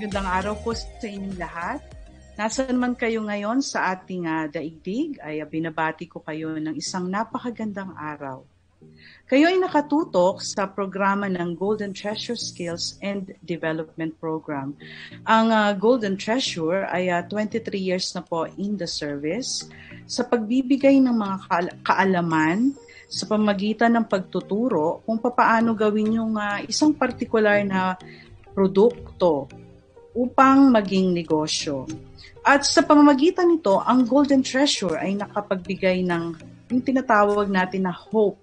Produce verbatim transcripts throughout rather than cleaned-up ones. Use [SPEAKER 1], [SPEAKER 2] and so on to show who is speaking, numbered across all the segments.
[SPEAKER 1] magandang araw po sa inyong lahat. Nasaan man kayo ngayon sa ating uh, daigdig, ay uh, binabati ko kayo ng isang napakagandang araw. Kayo ay nakatutok sa programa ng Golden Treasure Skills and Development Program. Ang uh, Golden Treasure ay uh, twenty-three years na po in the service sa pagbibigay ng mga ka- kaalaman sa pamagitan ng pagtuturo kung paano gawin yung uh, isang particular na produkto upang maging negosyo. At sa pamamagitan nito, ang Golden Treasure ay nakapagbigay ng yung tinatawag natin na hope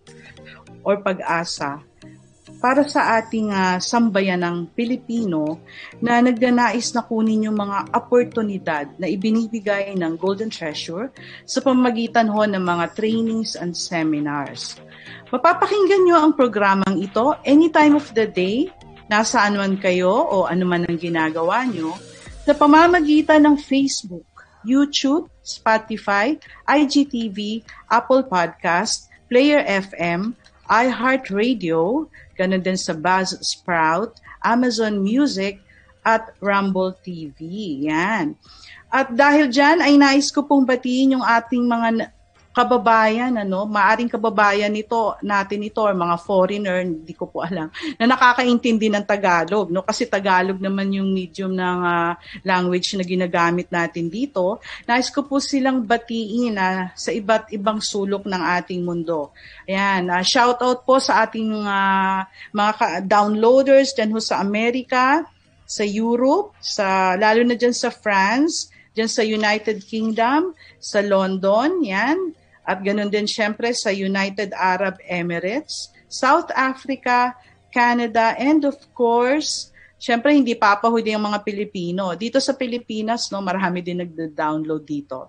[SPEAKER 1] or pag-asa para sa ating uh, sambayan ng Pilipino na nagnanais na kunin yung mga oportunidad na ibinibigay ng Golden Treasure sa pamamagitan ho ng mga trainings and seminars. Mapapakinggan nyo ang programang ito any time of the day, nasaan man kayo o ano man ang ginagawa nyo, sa pamamagitan ng Facebook, YouTube, Spotify, I G T V, Apple Podcast, Player F M, iHeartRadio, ganun din sa Buzzsprout, Amazon Music, at Rumble T V. Yan. At dahil dyan, ay nais ko pong batiin yung ating mga kababayan, ano, maaring kababayan nito, natin ito, or mga foreigner, hindi ko po alam, na nakakaintindi ng Tagalog, no? Kasi Tagalog naman yung medium ng uh, language na ginagamit natin dito. Nais ko po silang batiin uh, sa iba't ibang sulok ng ating mundo. Ayan, uh, shout out po sa ating uh, mga ka- downloaders dyan ho sa Amerika, sa Europe, sa lalo na dyan sa France, dyan sa United Kingdom, sa London, yan. At ganun din syempre sa United Arab Emirates, South Africa, Canada, and of course, syempre hindi papahuli ang mga Pilipino. Dito sa Pilipinas, no, marami din nagda-download dito.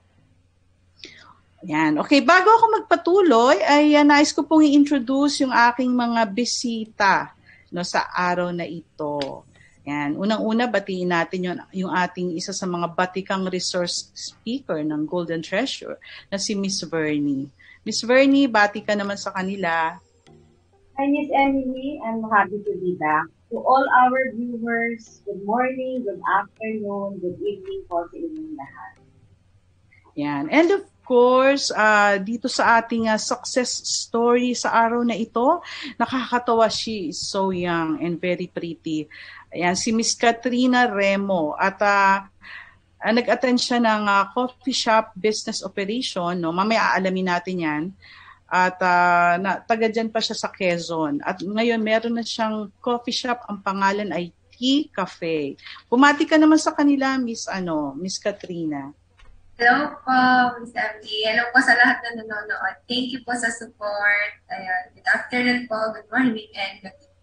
[SPEAKER 1] Yan. Okay, bago ako magpatuloy, ay uh, nais ko pong i-introduce yung aking mga bisita, no, sa araw na ito. Yan. Unang-una, batiin natin yung, yung ating isa sa mga batikang resource speaker ng Golden Treasure na si Miss Vernie. Miss Vernie, bati ka naman sa kanila.
[SPEAKER 2] Hi, Miss Emily. I'm happy to be back. To all our viewers, good morning, good afternoon, good evening po sa inyong lahat.
[SPEAKER 1] Yan. And of course, uh, dito sa ating uh, success story sa araw na ito, nakakatawa, she is so young and very pretty. Ayan, si Miss Katrina Remo. At uh, uh, nag-attend siya ng uh, coffee shop business operation. No? Mamaya aalamin natin yan. At uh, na, taga dyan pa siya sa Quezon. At ngayon meron na siyang coffee shop. Ang pangalan ay Tea Cafe. Bumati ka naman sa kanila, Miss, ano, Miss Katrina.
[SPEAKER 3] Hello po, Miss Emily. Hello po sa lahat na nanonood. Thank you po sa support. Ayan. Good afternoon po, good morning, and good evening.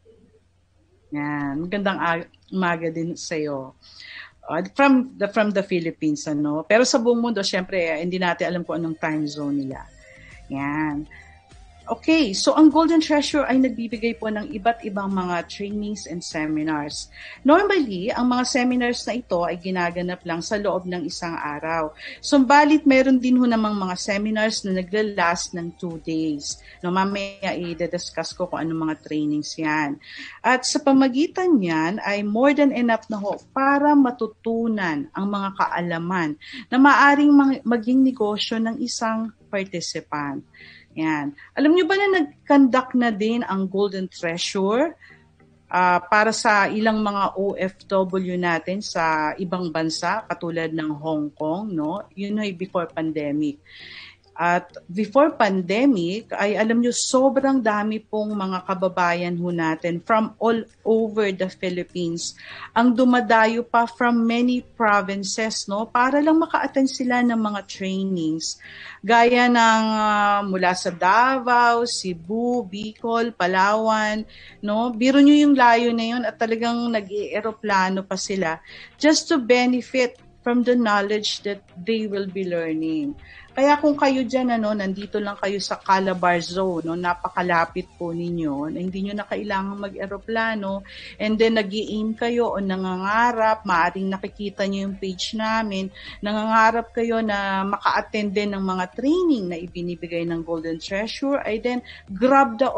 [SPEAKER 1] Yan, magandang umaga din sa iyo. Uh, from the from the Philippines, ano. Pero sa buong mundo, syempre, eh, hindi natin alam kung anong time zone nila. Yan. Okay, so ang Golden Treasure ay nagbibigay po ng iba't ibang mga trainings and seminars. Normally, ang mga seminars na ito ay ginaganap lang sa loob ng isang araw. Sumbalit, meron din ho namang mga seminars na naglalast ng two days. No, mamaya i-discuss ko kung anong mga trainings yan. At sa pamagitan yan ay more than enough na ho para matutunan ang mga kaalaman na maaring maging negosyo ng isang participant. Yan. Alam niyo ba na nag-conduct na din ang Golden Treasure uh, para sa ilang mga O F W natin sa ibang bansa katulad ng Hong Kong, no? Yun ay before pandemic. At before pandemic, ay alam nyo, sobrang dami pong mga kababayan ho natin from all over the Philippines ang dumadayo pa from many provinces, no, para lang maka-attend sila ng mga trainings. Gaya ng uh, mula sa Davao, Cebu, Bicol, Palawan, no? Biro nyo yung layo na yun at talagang nag-i-aeroplano pa sila just to benefit from the knowledge that they will be learning. Kaya kung kayo dyan, ano, nandito lang kayo sa Calabar Zone, no, napakalapit po ninyo, na hindi nyo na kailangang mag-aeroplano, and then nag-i-aim kayo o nangangarap, maaring nakikita nyo yung page namin, nangangarap kayo na maka-attend din ng mga training na ibinibigay ng Golden Treasure, ay then grab the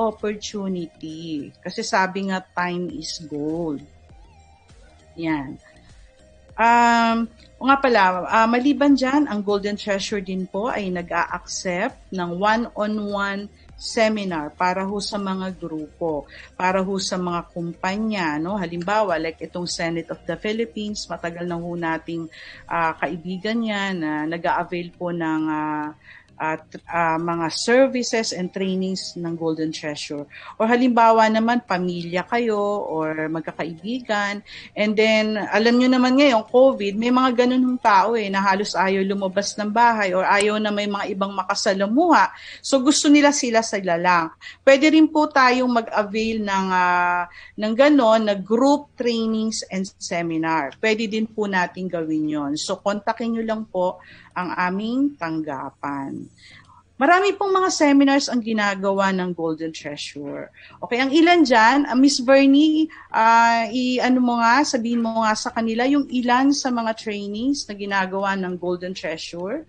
[SPEAKER 1] opportunity. Kasi sabi nga, time is gold. Yan. Um, o nga pala, uh, maliban dyan, ang Golden Treasure din po ay nag-a-accept ng one-on-one seminar para ho sa mga grupo, para ho sa mga kumpanya, no? Halimbawa, like itong Senate of the Philippines, matagal na ho nating uh, kaibigan yan na uh, nag-a-avail po ng uh, at uh, mga services and trainings ng Golden Treasure. Or halimbawa naman, pamilya kayo or magkakaibigan. And then, alam nyo naman ngayon, COVID, may mga ganun hong tao eh, na halos ayaw lumabas ng bahay or ayaw na may mga ibang makasalamuha. So, gusto nila sila sila lang. Pwede rin po tayong mag-avail ng, uh, ng ganon, na group trainings and seminar. Pwede din po natin gawin yon. So, kontakin nyo lang po ang aming tanggapan. Marami pong mga seminars ang ginagawa ng Golden Treasure. Okay, ang ilan dyan, uh, Miss Bernie, uh, i-ano mo nga, sabihin mo nga sa kanila yung ilan sa mga trainings na ginagawa ng Golden Treasure.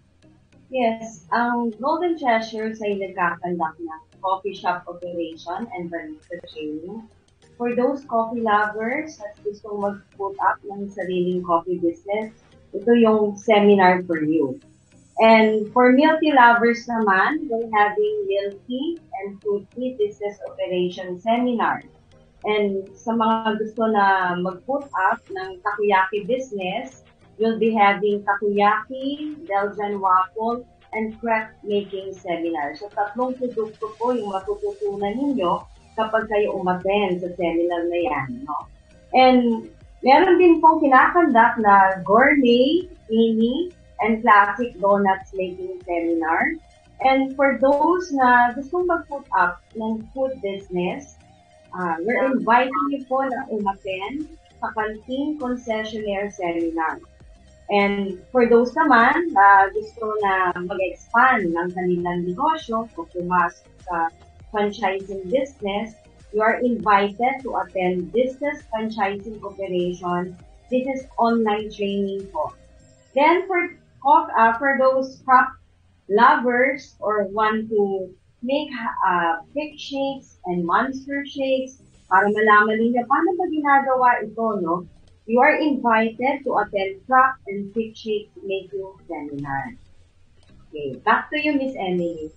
[SPEAKER 2] Yes, ang Golden Treasure ay nagkakandak ng coffee shop operation and barista training. For those coffee lovers at gustong mag-put up ng sariling coffee business, ito yung seminar for you. And for milk tea lovers naman, we're having milk tea and fruit tea business operation seminar. And sa mga gusto na mag-put up ng takoyaki business, we'll be having takoyaki, Belgian waffle, and crepe making seminar. So tatlong produkto po yung matututunan ninyo kapag kayo umattend sa seminar na yan. No? And meron din pong kinakandak na gourmet, mini, and classic donuts making seminar. And for those na gustong mag-put up ng food business, uh, we're inviting you po na umattend sa Canteen Concessionaire Seminar. And for those naman na uh, gusto na mag-expand ng kanilang negosyo o pumasok sa franchising business, you are invited to attend Business Franchising Operation. This is online training po. Then for uh, for those prop lovers or want to make uh, big shakes and monster shakes, para malaman ninyo paano ba ginagawa ito, no? You are invited to attend prop and big shake making seminar. Okay, back to you, Miss Emily.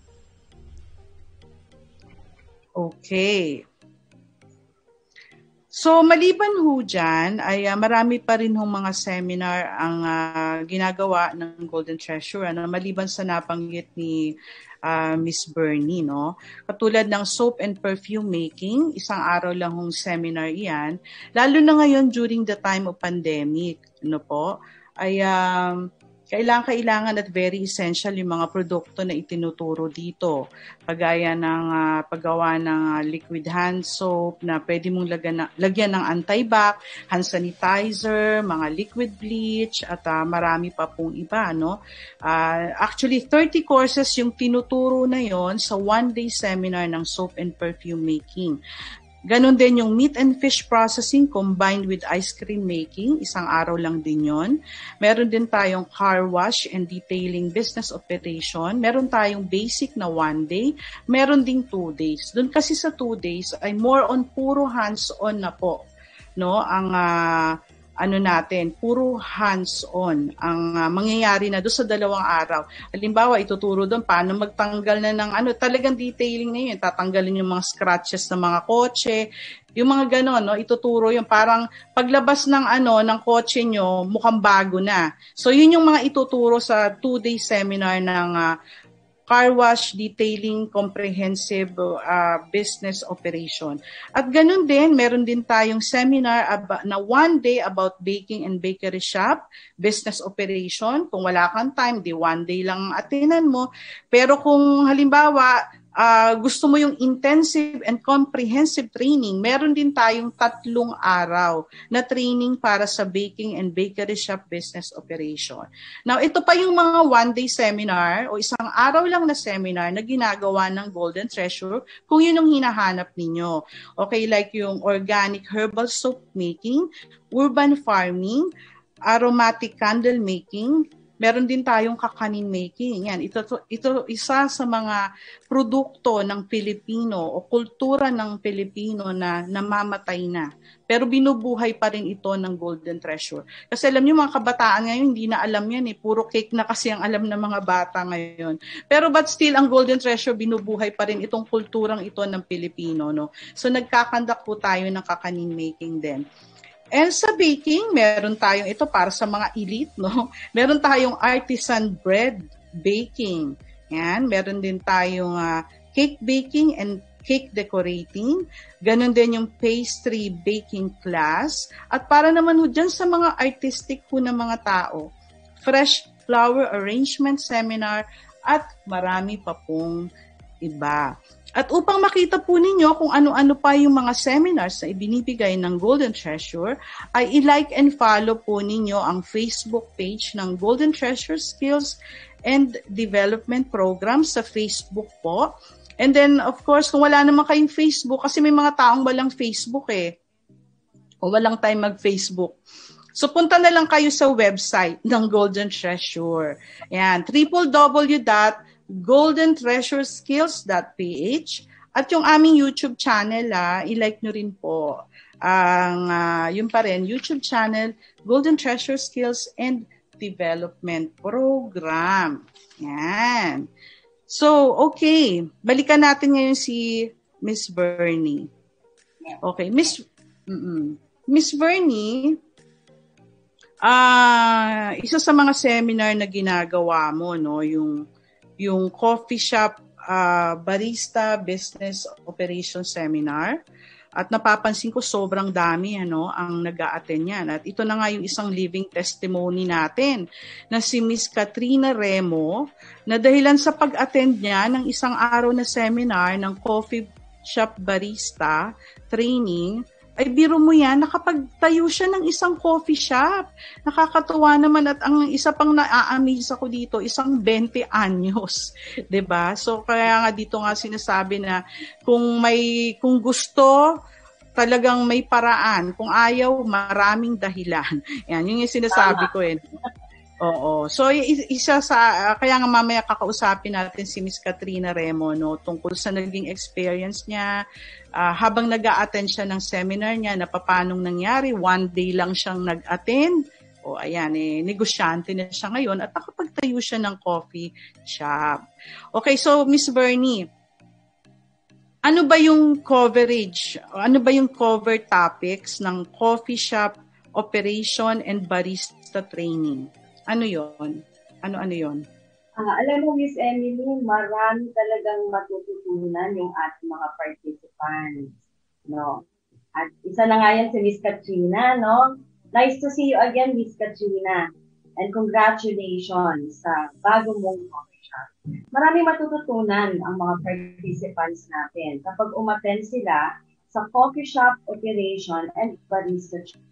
[SPEAKER 1] Okay. So, maliban ho dyan, ay uh, marami pa rin hong mga seminar ang uh, ginagawa ng Golden Treasure, ano, maliban sa nabanggit ni uh, Miss Bernie, no? Katulad ng soap and perfume making, isang araw lang hong seminar iyan, lalo na ngayon during the time of pandemic, ano po, ay um, kailangan-kailangan at very essential yung mga produkto na itinuturo dito. Kagaya ng uh, paggawa ng uh, liquid hand soap na pwede mong lagyan, na, lagyan ng anti-bac, hand sanitizer, mga liquid bleach, at uh, marami pa pong iba. No? Uh, actually, thirty courses yung tinuturo na yon sa one-day seminar ng soap and perfume making. Ganon din yung meat and fish processing combined with ice cream making. Isang araw lang din yon. Meron din tayong car wash and detailing business operation. Meron tayong basic na one day. Meron ding two days. Doon kasi sa two days ay more on puro hands-on na po. No? Ang uh, ano natin, puro hands-on ang uh, mangyayari na doon sa dalawang araw. Halimbawa, ituturo doon paano magtanggal na ng ano, talagang detailing na yun. Tatanggalin yung mga scratches ng mga kotse, yung mga gano'n, no, ituturo yung parang paglabas ng ano ng kotse nyo, mukhang bago na. So, yun yung mga ituturo sa two-day seminar ng uh, car wash detailing comprehensive uh, business operation. At ganun din, meron din tayong seminar ab- na one day about baking and bakery shop, business operation. Kung wala kang time, di one day lang attenan mo. Pero kung halimbawa, Uh, gusto mo yung intensive and comprehensive training, meron din tayong tatlong araw na training para sa baking and bakery shop business operation. Now, ito pa yung mga one-day seminar o isang araw lang na seminar na ginagawa ng Golden Treasure kung yun yung hinahanap ninyo. Okay, like yung organic herbal soap making, urban farming, aromatic candle making, meron din tayong kakanin making. Yan, ito, ito isa sa mga produkto ng Pilipino o kultura ng Pilipino na namamatay na. Pero binubuhay pa rin ito ng Golden Treasure. Kasi alam niyo mga kabataan ngayon, hindi na alam yan eh. Puro cake na kasi ang alam ng mga bata ngayon. Pero but still, ang Golden Treasure, binubuhay pa rin itong kulturang ito ng Pilipino. No? So nagkakandak po tayo ng kakanin making din. And sa baking, meron tayong ito para sa mga elite, no? Meron tayong artisan bread baking. Yan, meron din tayong uh, cake baking and cake decorating. Ganon din yung pastry baking class. At para naman ho dyan sa mga artistic po ng mga tao, fresh flower arrangement seminar at marami pa pong iba. At upang makita po ninyo kung ano-ano pa yung mga seminars na ibinibigay ng Golden Treasure, ay i-like and follow po ninyo ang Facebook page ng Golden Treasure Skills and Development Program sa Facebook po. And then, of course, kung wala naman kayong Facebook, kasi may mga taong walang Facebook eh, o walang time mag-Facebook. So, punta na lang kayo sa website ng Golden Treasure. Yan, w w w dot golden treasure skills dot p h at yung aming YouTube channel, ah, i-like nyo rin po. Ang uh, yun pa rin, YouTube channel, Golden Treasure Skills and Development Program. Yan. So, okay. Balikan natin ngayon si Miss Bernie. Okay, Miss mm-mm. Miss Bernie, ah, uh, isa sa mga seminar na ginagawa mo, no, yung yung coffee shop uh, barista business operation seminar. At napapansin ko sobrang dami ano ang nag-a-attend niyan. At ito na nga yung isang living testimony natin na si Miss Katrina Remo, na dahilan sa pag-attend niya ng isang araw na seminar ng coffee shop barista training, ay biro mo yan, nakapagtayo siya ng isang coffee shop. Nakakatuwa naman at ang isa pang na-amaze ako dito, isang twenty anyos. Diba? So kaya nga dito nga sinasabi na kung may, kung gusto, talagang may paraan. Kung ayaw, maraming dahilan. Yan, yun yung sinasabi ko eh. Oo. So, isa sa, uh, kaya nga mamaya kakausapin natin si Miss Katrina Remo, no, tungkol sa naging experience niya, uh, habang nag-a-attend siya ng seminar niya, na papanong nangyari, one day lang siyang nag-attend, o ayan, eh, negosyante na siya ngayon, at nakapagtayo siya ng coffee shop. Okay, so Miss Bernie, ano ba yung coverage, ano ba yung cover topics ng coffee shop operation and barista training? Ano yon? Ano-ano yon?
[SPEAKER 2] Uh, alam mo, Miss Emily, marami talagang matututunan yung ating mga participants, no? At isa na nga yan si Miss Katrina, no? Nice to see you again, Miss Katrina. And congratulations sa bago mong coffee shop. Marami matututunan ang mga participants natin kapag umattend sila sa coffee shop operation and barista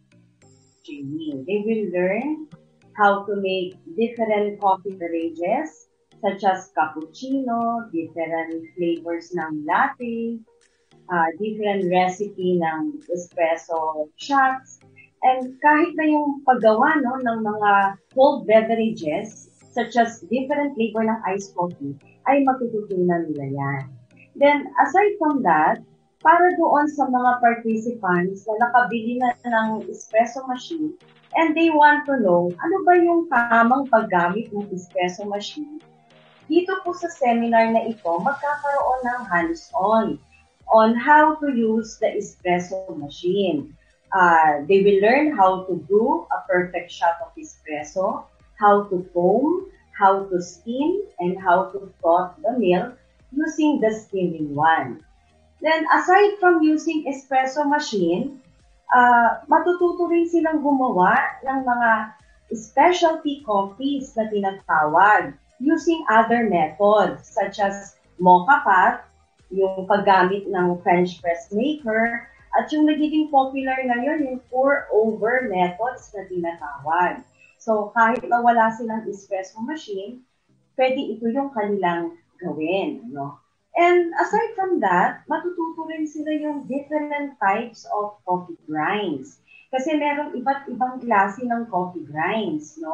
[SPEAKER 2] training. They will learn how to make different coffee beverages such as cappuccino, different flavors ng latte, uh, different recipe ng espresso shots, and kahit na yung paggawa no, ng mga cold beverages such as different flavor ng iced coffee, ay matututunan nila yan. Then, aside from that, para doon sa mga participants na nakabili na ng espresso machine, and they want to know, ano ba yung tamang paggamit ng espresso machine? Dito po sa seminar na ito, magkakaroon ng hands-on on how to use the espresso machine. Uh, they will learn how to brew a perfect shot of espresso, how to foam, how to steam, and how to froth the milk using the steaming one. Then, aside from using espresso machine, Uh, matututo rin silang gumawa ng mga specialty coffees na tinatawag using other methods such as mocha pot, yung paggamit ng French press maker, at yung nagiging popular ngayon yung pour-over methods na tinatawag. So kahit na wala silang espresso machine, pwede ito yung kanilang gawin, no? And aside from that, matututo rin sila yung different types of coffee grinds. Kasi merong iba't ibang klase ng coffee grinds, no?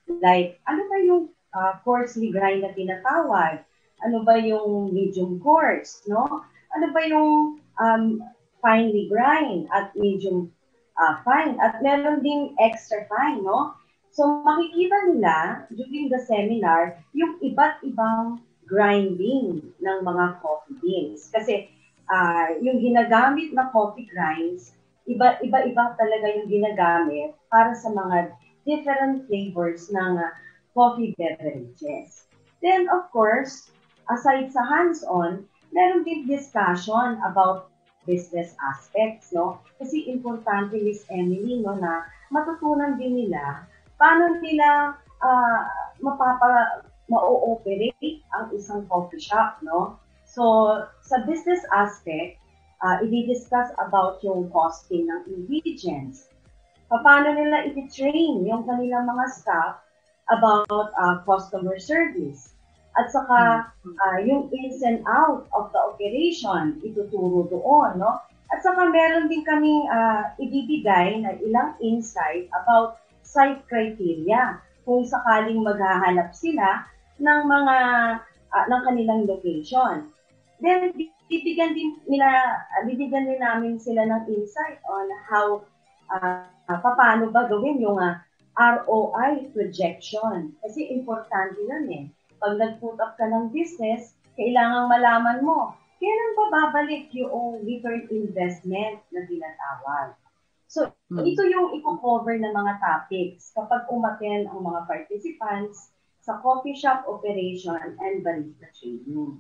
[SPEAKER 2] Like, ano ba yung uh, coarsely grind na tinatawag? Ano ba yung medium coarse, no? Ano ba yung um, finely grind at medium uh, fine? At meron ding extra fine, no? So, makikita nila during the seminar yung iba't ibang grinding ng mga coffee beans. Kasi uh, yung ginagamit na coffee grinds, iba, iba-iba talaga yung ginagamit para sa mga different flavors ng uh, coffee beverages. Then, of course, aside sa hands-on, meron din discussion about business aspects, no? Kasi importante, Miss Emily, no, na matutunan din nila paano nila uh, mapapa ma-ooperate ang isang coffee shop, no? So, sa business aspect, uh, i-discuss about yung costing ng ingredients. Paano nila i-train yung kanilang mga staff about uh, customer service. At saka, uh, yung ins and out of the operation, ituturo doon, no? At saka, meron din kaming uh, ibibigay na ilang insight about site criteria kung sakaling maghahanap sila ng mga uh, ng kanilang location. Then bibigyan din nila bibigyan din namin sila ng insight on how uh, paano ba gawin yung uh, R O I projection. Kasi importante 'yun eh. Pag nag-put up ka ng business, kailangang malaman mo kailan ba babalik yung return investment na tinatawag. So, hmm. ito yung i-cover ng mga topics kapag umaten ang mga participants sa coffee shop operation and barista training.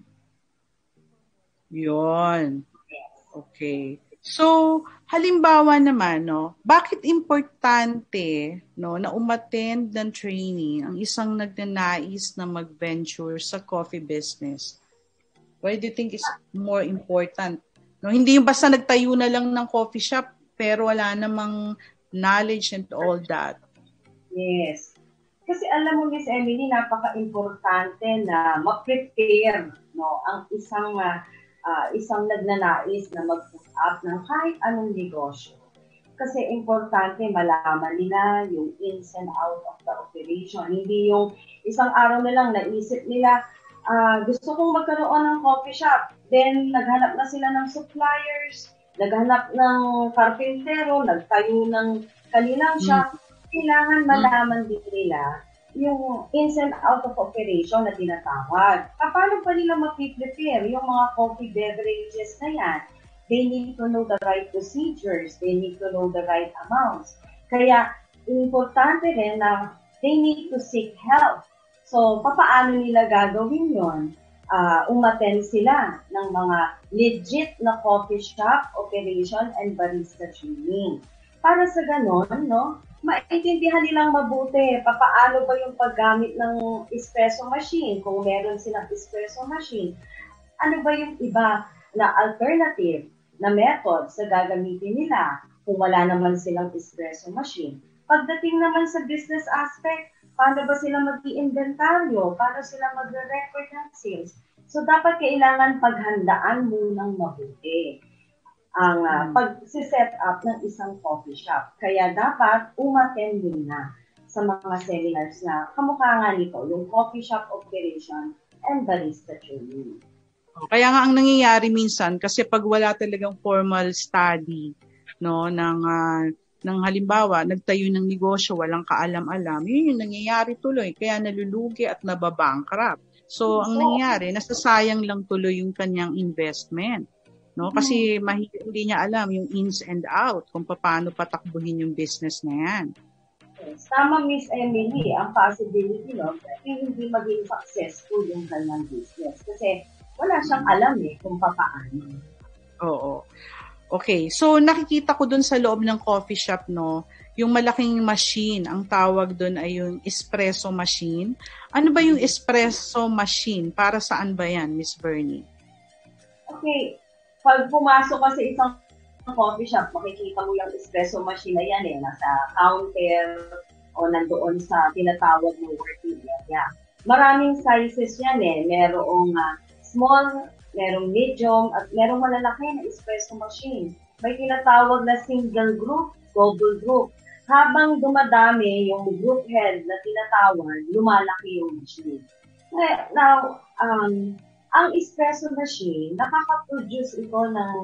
[SPEAKER 1] Yun. Okay. So, halimbawa naman, no, bakit importante, no, na umattend ng training ang isang nagnanais na mag-venture sa coffee business? Why do you think is more important? No, hindi yung basta nagtayo na lang ng coffee shop pero wala namang knowledge and all that.
[SPEAKER 2] Yes. Kasi alam mo, Miss Emily, napaka-importante na ma-prepare, no, ang isang uh, uh, isang nagnanais na mag-put up ng kahit anong negosyo. Kasi importante malaman nila yung ins and out of the operation. Hindi yung isang araw na lang naisip nila, uh, gusto kong magkaroon ng coffee shop. Then, naghanap na sila ng suppliers, naghanap ng karpintero, nagtayo ng kanilang shop. Mm. Kailangan malaman din nila yung ins and out of operation na tinatawag. Paano pa nila mapiprepare yung mga coffee beverages na yan? They need to know the right procedures. They need to know the right amounts. Kaya, importante rin na they need to seek help. So, papaano nila gagawin yon? Uh, umattend sila ng mga legit na coffee shop operation and barista training. Para sa ganon, no, maintindihan nilang mabuti papaano ba yung paggamit ng espresso machine kung meron silang espresso machine. Ano ba yung iba na alternative na method sa gagamitin nila kung wala naman silang espresso machine. Pagdating naman sa business aspect, paano ba sila mag-i-inventaryo? Paano sila mag-record ng sales? So, dapat kailangan paghandaan munang mabuti ang uh, pag-set up ng isang coffee shop. Kaya dapat umattend muna sa mga seminars na kamukha nga nito, yung coffee shop operation and barista training.
[SPEAKER 1] Kaya nga ang nangyayari minsan, kasi pag wala talagang formal study, no, ng uh, ng halimbawa, nagtayo ng negosyo, walang kaalam-alam, yun yung nangyayari tuloy, kaya nalulugi at nababankrupt. So, ang nangyayari, nasasayang lang tuloy yung kanyang investment. No? Kasi mahi- hindi niya alam yung ins and out, kung paano patakbuhin yung business na yan.
[SPEAKER 2] Yes. Tama, Miss Emily, ang possibility, no, kasi hindi maging successful yung kanyang business. Kasi wala siyang alam eh kung paano.
[SPEAKER 1] Oo. Okay, so nakikita ko dun sa loob ng coffee shop, no, yung malaking machine, ang tawag dun ay yung espresso machine. Ano ba yung espresso machine? Para saan ba yan, Miss Bernie?
[SPEAKER 2] Okay, pag pumasok ka sa isang coffee shop, makikita mo yung espresso machine na yan eh, nasa counter o nandoon sa tinatawag ng working area. Maraming sizes yan eh, merong uh, small, merong medium, at merong malalaki na espresso machine. May tinatawag na single group, double group. habang dumadami yung group head na tinatawag, lumalaki yung machine. Now, um, ang espresso machine, nakaka-produce ito ng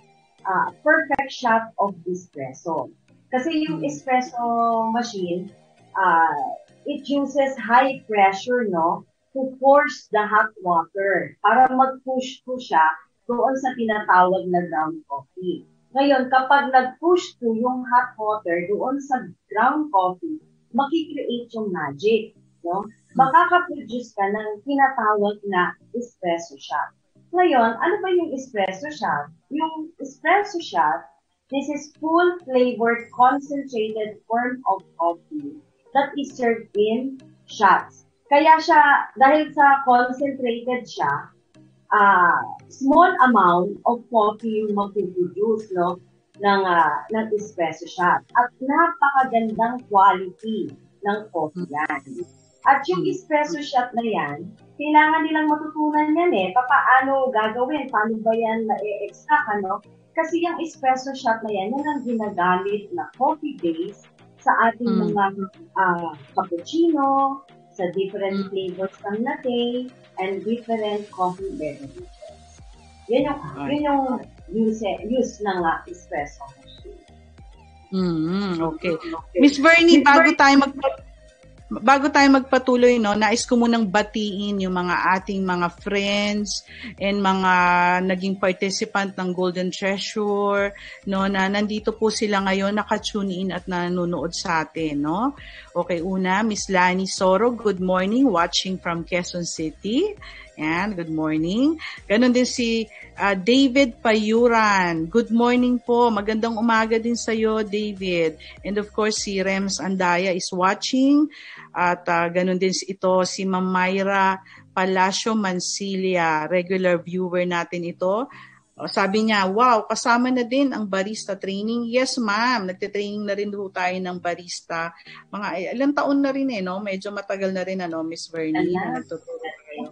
[SPEAKER 2] uh, perfect shot of espresso. Kasi yung espresso machine, uh, it uses high pressure, no, to force the hot water para mag-push po siya doon sa tinatawag na ground coffee. Ngayon, kapag nag-push to yung hot water doon sa ground coffee, makikreate yung magic, no? Makaka-produce ka ng tinatawag na espresso shot. Ngayon, ano ba yung espresso shot? Yung espresso shot, this is full flavored concentrated form of coffee that is served in shots. Kaya siya, dahil sa concentrated siya, uh, small amount of coffee yung mag-produce, no, ng, uh, ng espresso shot. At napakagandang quality ng coffee yan. At yung espresso shot na yan, kailangan nilang matutunan yan eh. Paano gagawin? Paano ba yan na-extract, ano? Kasi yung espresso shot na yan, yan ang ginagamit na coffee base sa ating mm. mga uh, cappuccino, sa different flavors ng latte, and different coffee beverages. Yan yung, yun yung use, use ng uh, espresso machine.
[SPEAKER 1] Mm-hmm. Okay. okay. Miss Bernie, Miss bago Bernie, tayo mag Bago tayo magpatuloy, no, nais ko munang batiin yung mga ating mga friends and mga naging participant ng Golden Treasure, no, na nandito po sila ngayon, naka-tune in at nanonood sa atin, no. Okay, una, Miss Lani Soro, good morning, watching from Quezon City. Yan, good morning. Ganon din si uh, David Payuran. Good morning po. Magandang umaga din sa iyo, David. And of course, si Rems Andaya is watching. At uh, ganon din ito si Ma'am Myra Palacio Mancilia, regular viewer natin ito. Sabi niya, wow, kasama na din ang barista training. Yes, ma'am. Nagte-training na rin po tayo ng barista. Mga ilang taon na rin eh, no? Medyo matagal na rin, ano, Miss Vernie, na nagtuturo kayo.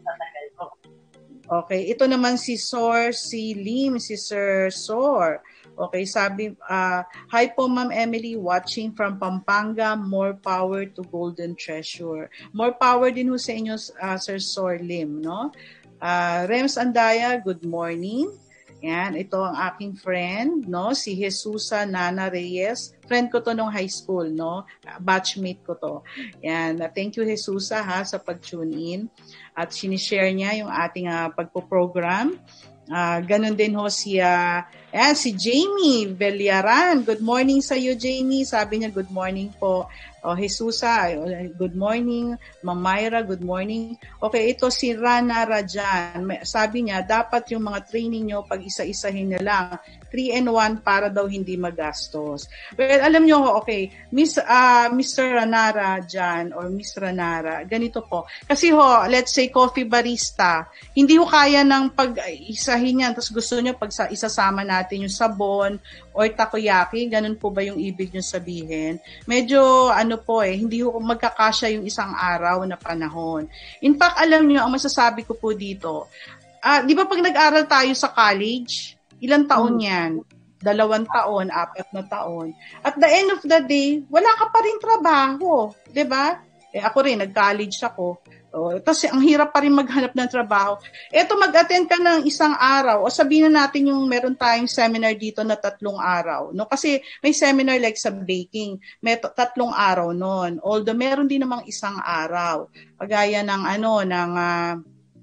[SPEAKER 1] Okay, ito naman si Sor, si Lim, si Sir Sor. Okay, sabi, uh, hi po Ma'am Emily, watching from Pampanga, more power to Golden Treasure. More power din ho sa inyo, uh, Sir Sor Lim, no? Uh, Rems Andaya, good morning. Yan, ito ang aking friend, no? Si Jesusa Nana Reyes. Friend ko to nung high school, no? Batchmate ko to. Yan, thank you Jesusa ha sa pag-tune in. At sinishare niya yung ating uh, pagpo-program. Uh, ganun din ho si, uh, ayan, si Jamie Veliaran. Good morning sa iyo, Jamie. Sabi niya, good morning po. O, oh, Jesusa, good morning. Ma'am Myra, good morning. Okay, ito si Rana Rajan. Sabi niya, dapat yung mga training nyo, pag isa-isahin na lang, three and one para daw hindi magastos. Well, alam nyo, okay, Miss, uh, Mister Ranara dyan, or Miss Ranara, ganito po. Kasi ho, let's say coffee barista, hindi ho kaya ng pag-isahin yan, tapos gusto nyo pag isasama natin yung sabon or takoyaki, ganun po ba yung ibig nyo sabihin? Medyo, ano po eh, hindi ho magkakasya yung isang araw na panahon. In fact, alam nyo, ang masasabi ko po dito, uh, di ba pag nag-aral tayo sa college, ilang taon yan? Dalawang taon, apat na taon. At the end of the day, wala ka pa rin trabaho. Diba? Eh, ako rin, nag-college ako. So, kasi ang hirap pa rin maghanap ng trabaho. Eto, mag-attend ka ng isang araw. O sabihin na natin yung meron tayong seminar dito na tatlong araw. No? Kasi may seminar like sa baking. May tatlong araw noon. Although meron din namang isang araw. Pagaya ng ano, ng... Uh,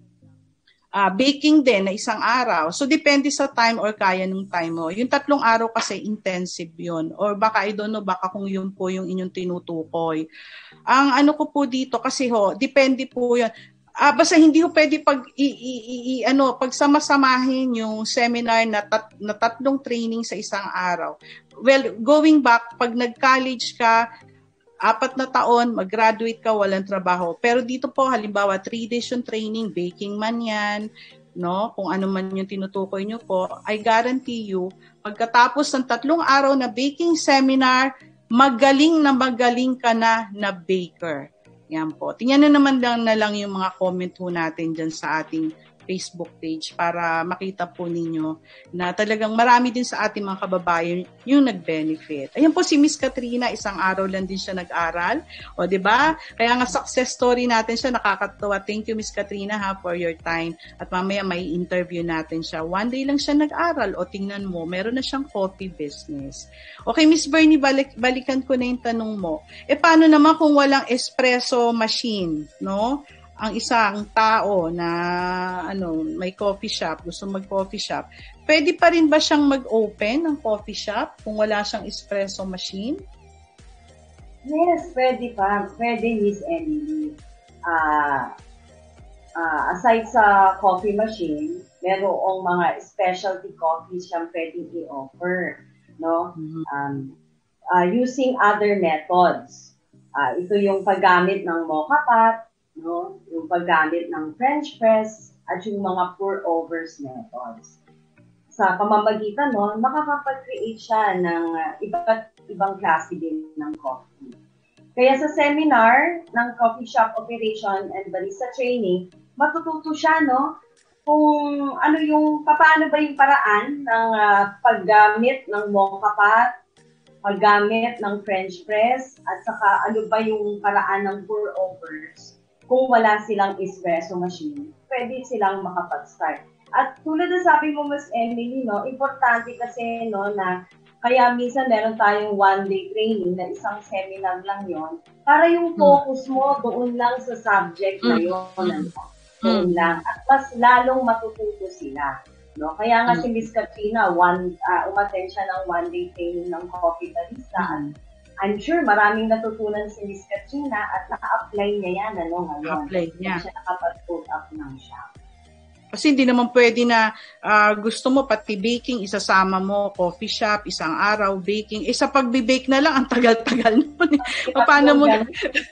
[SPEAKER 1] Uh, baking din na isang araw. So, depende sa time or kaya ng time mo. Yung tatlong araw kasi intensive yun. Or baka, I don't know, baka kung yun po yung inyong tinutukoy. Ang ano ko po dito, kasi ho, depende po yun. Uh, basta hindi ho pwede pag, i, i, i, ano, pagsama-samahin yung seminar na, tat, na tatlong training sa isang araw. Well, going back, pag nag-college ka, apat na taon, mag-graduate ka, walang trabaho. Pero dito po, halimbawa, three days yung training, baking man yan, no? Kung ano man yung tinutukoy nyo po, I guarantee you, pagkatapos ng tatlong araw na baking seminar, magaling na magaling ka na na baker. Yan po. Tingnan na naman lang na lang yung mga comment po natin dyan sa ating Facebook page para makita po ninyo na talagang marami din sa ating mga kababayan yung nag-benefit. Ayan po si Miss Katrina, isang araw lang din siya nag-aral. O, di ba? Kaya nga success story natin siya, nakakatuwa. Thank you, Miss Katrina, ha, for your time. At mamaya may interview natin siya. One day lang siya nag-aral. O, tingnan mo, meron na siyang coffee business. Okay, Miss Bernie, balik, balikan ko na yung tanong mo. E, paano naman kung walang espresso machine, no? Ang isang tao na ano, may coffee shop, gusto mag-coffee shop, pwede pa rin ba siyang mag-open ng coffee shop kung wala siyang espresso machine?
[SPEAKER 2] Yes, pwede pa. Pwede, Miss Emily. Uh, uh, aside sa coffee machine, merong mga specialty coffees siyang pwedeng i-offer. No? Mm-hmm. Um, uh, using other methods. Uh, ito yung paggamit ng mocha pot, no, yung paggamit ng French press, at yung mga pour-overs methods. Sa pamamagitan nun, makakapag-create siya ng uh, iba't ibang klase din ng coffee. Kaya sa seminar ng Coffee Shop Operation and Barista Training, matututo siya, no, kung ano yung, paano ba yung paraan ng uh, paggamit ng mocha pot, paggamit ng French press, at saka ano ba yung paraan ng pour-overs. Kung wala silang espresso machine, pwede silang makapag-start. At tulad na sabi mo, Miss Emily, no, importante kasi no, na kaya minsan meron tayong one-day training na isang seminar lang yon para yung focus mo doon lang sa subject na yun. Mm. Doon lang. At mas lalong matututo sila. No? Kaya nga mm. si Miss Katrina, one, uh, umattend siya ng one-day training ng coffee barista. Mm. I'm sure maraming natutunan si Miss Katrina at naka-apply niya yan, ano, ngayon.
[SPEAKER 1] Apply niya.
[SPEAKER 2] Siya nakapag-put up ng shop.
[SPEAKER 1] Kasi hindi naman pwede na uh, gusto mo pati baking, isasama mo, coffee shop, isang araw, baking. Eh sa pagbe-bake na lang, ang tagal-tagal naman. Paano mo na?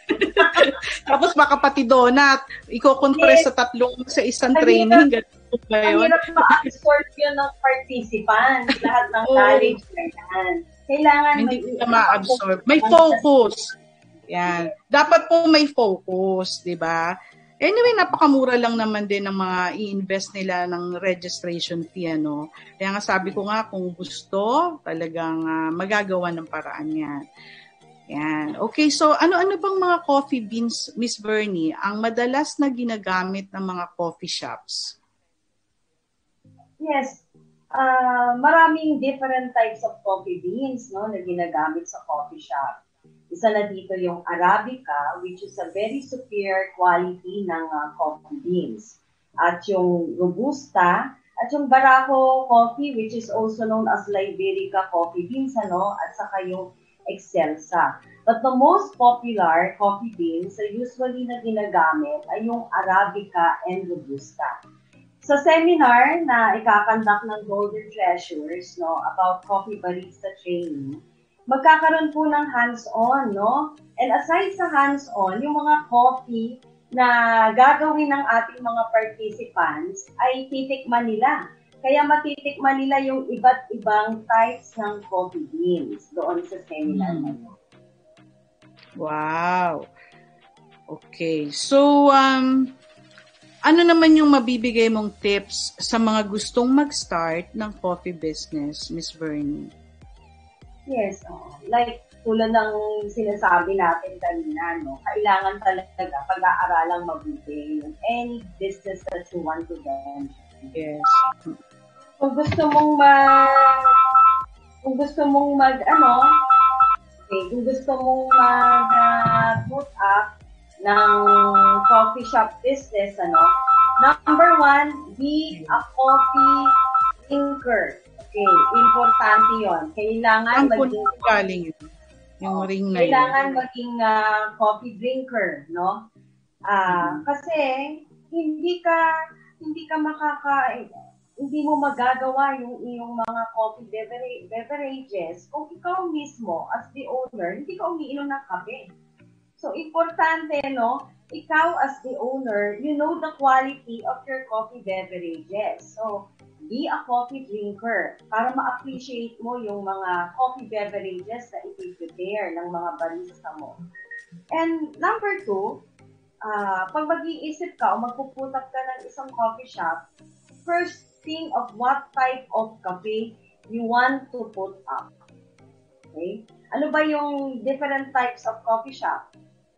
[SPEAKER 1] Tapos baka pati donut, i-compress yes. sa tatlong sa isang ang training.
[SPEAKER 2] Hirap, ang hirap ma-absorb yun ng participants. Lahat ng oh. college na yan. Kailangan
[SPEAKER 1] hindi ko na ma-absorb. May focus. Yan. Dapat po may focus, di ba? Anyway, napakamura lang naman din ng mga i-invest nila ng registration fee, ano. Kaya nga sabi ko nga, kung gusto, talagang uh, magagawa ng paraan yan. Yan. Okay, so ano-ano bang mga coffee beans, Miss Bernie, ang madalas na ginagamit ng mga coffee shops?
[SPEAKER 2] Yes. Uh, maraming different types of coffee beans, no, na ginagamit sa coffee shop. Isa na dito yung Arabica, which is a very superior quality ng uh, coffee beans. At yung Robusta, at yung Barajo coffee, which is also known as Liberica coffee beans, ano, at saka yung Excelsa. But the most popular coffee beans na usually na ginagamit ay yung Arabica and Robusta. Sa seminar na ikakandak ng Golden Treasures, no, about coffee barista training, magkakaroon po ng hands-on, no? And aside sa hands-on, yung mga coffee na gagawin ng ating mga participants ay titikman nila. Kaya matitikman nila yung iba't ibang types ng coffee beans doon sa seminar na yun.
[SPEAKER 1] Wow! Okay. So, um, ano naman yung mabibigay mong tips sa mga gustong mag-start ng coffee business, Miss Bernie?
[SPEAKER 2] Yes. Oh, like, tulad ng sinasabi natin kanina, no? Kailangan talaga pag-aaralang mabuti yung any business that you want to venture.
[SPEAKER 1] Yes.
[SPEAKER 2] Kung gusto mong mag... Kung gusto mong mag, ano, okay, kung gusto mong mag-put uh, up ng coffee shop business, ano, number one, be a coffee drinker. Okay, importante yon. Kailangan
[SPEAKER 1] ang
[SPEAKER 2] maging...
[SPEAKER 1] galing yun. Yung ring na yun.
[SPEAKER 2] Kailangan maging uh, coffee drinker, no? Ah, uh, mm-hmm. Kasi hindi ka hindi ka makaka hindi mo magagawa yung iyong mga coffee beverages kung ikaw mismo as the owner hindi ka umiinom ng kape. So importante, no? Ikaw as the owner, you know the quality of your coffee beverages. So be a coffee drinker para ma-appreciate mo yung mga coffee beverages na i-prepare ng mga barista mo. And number two, uh, pag mag-iisip ka o magpuput up ka ng isang coffee shop, first think of what type of cafe you want to put up. Okay? Ano ba yung different types of coffee shop?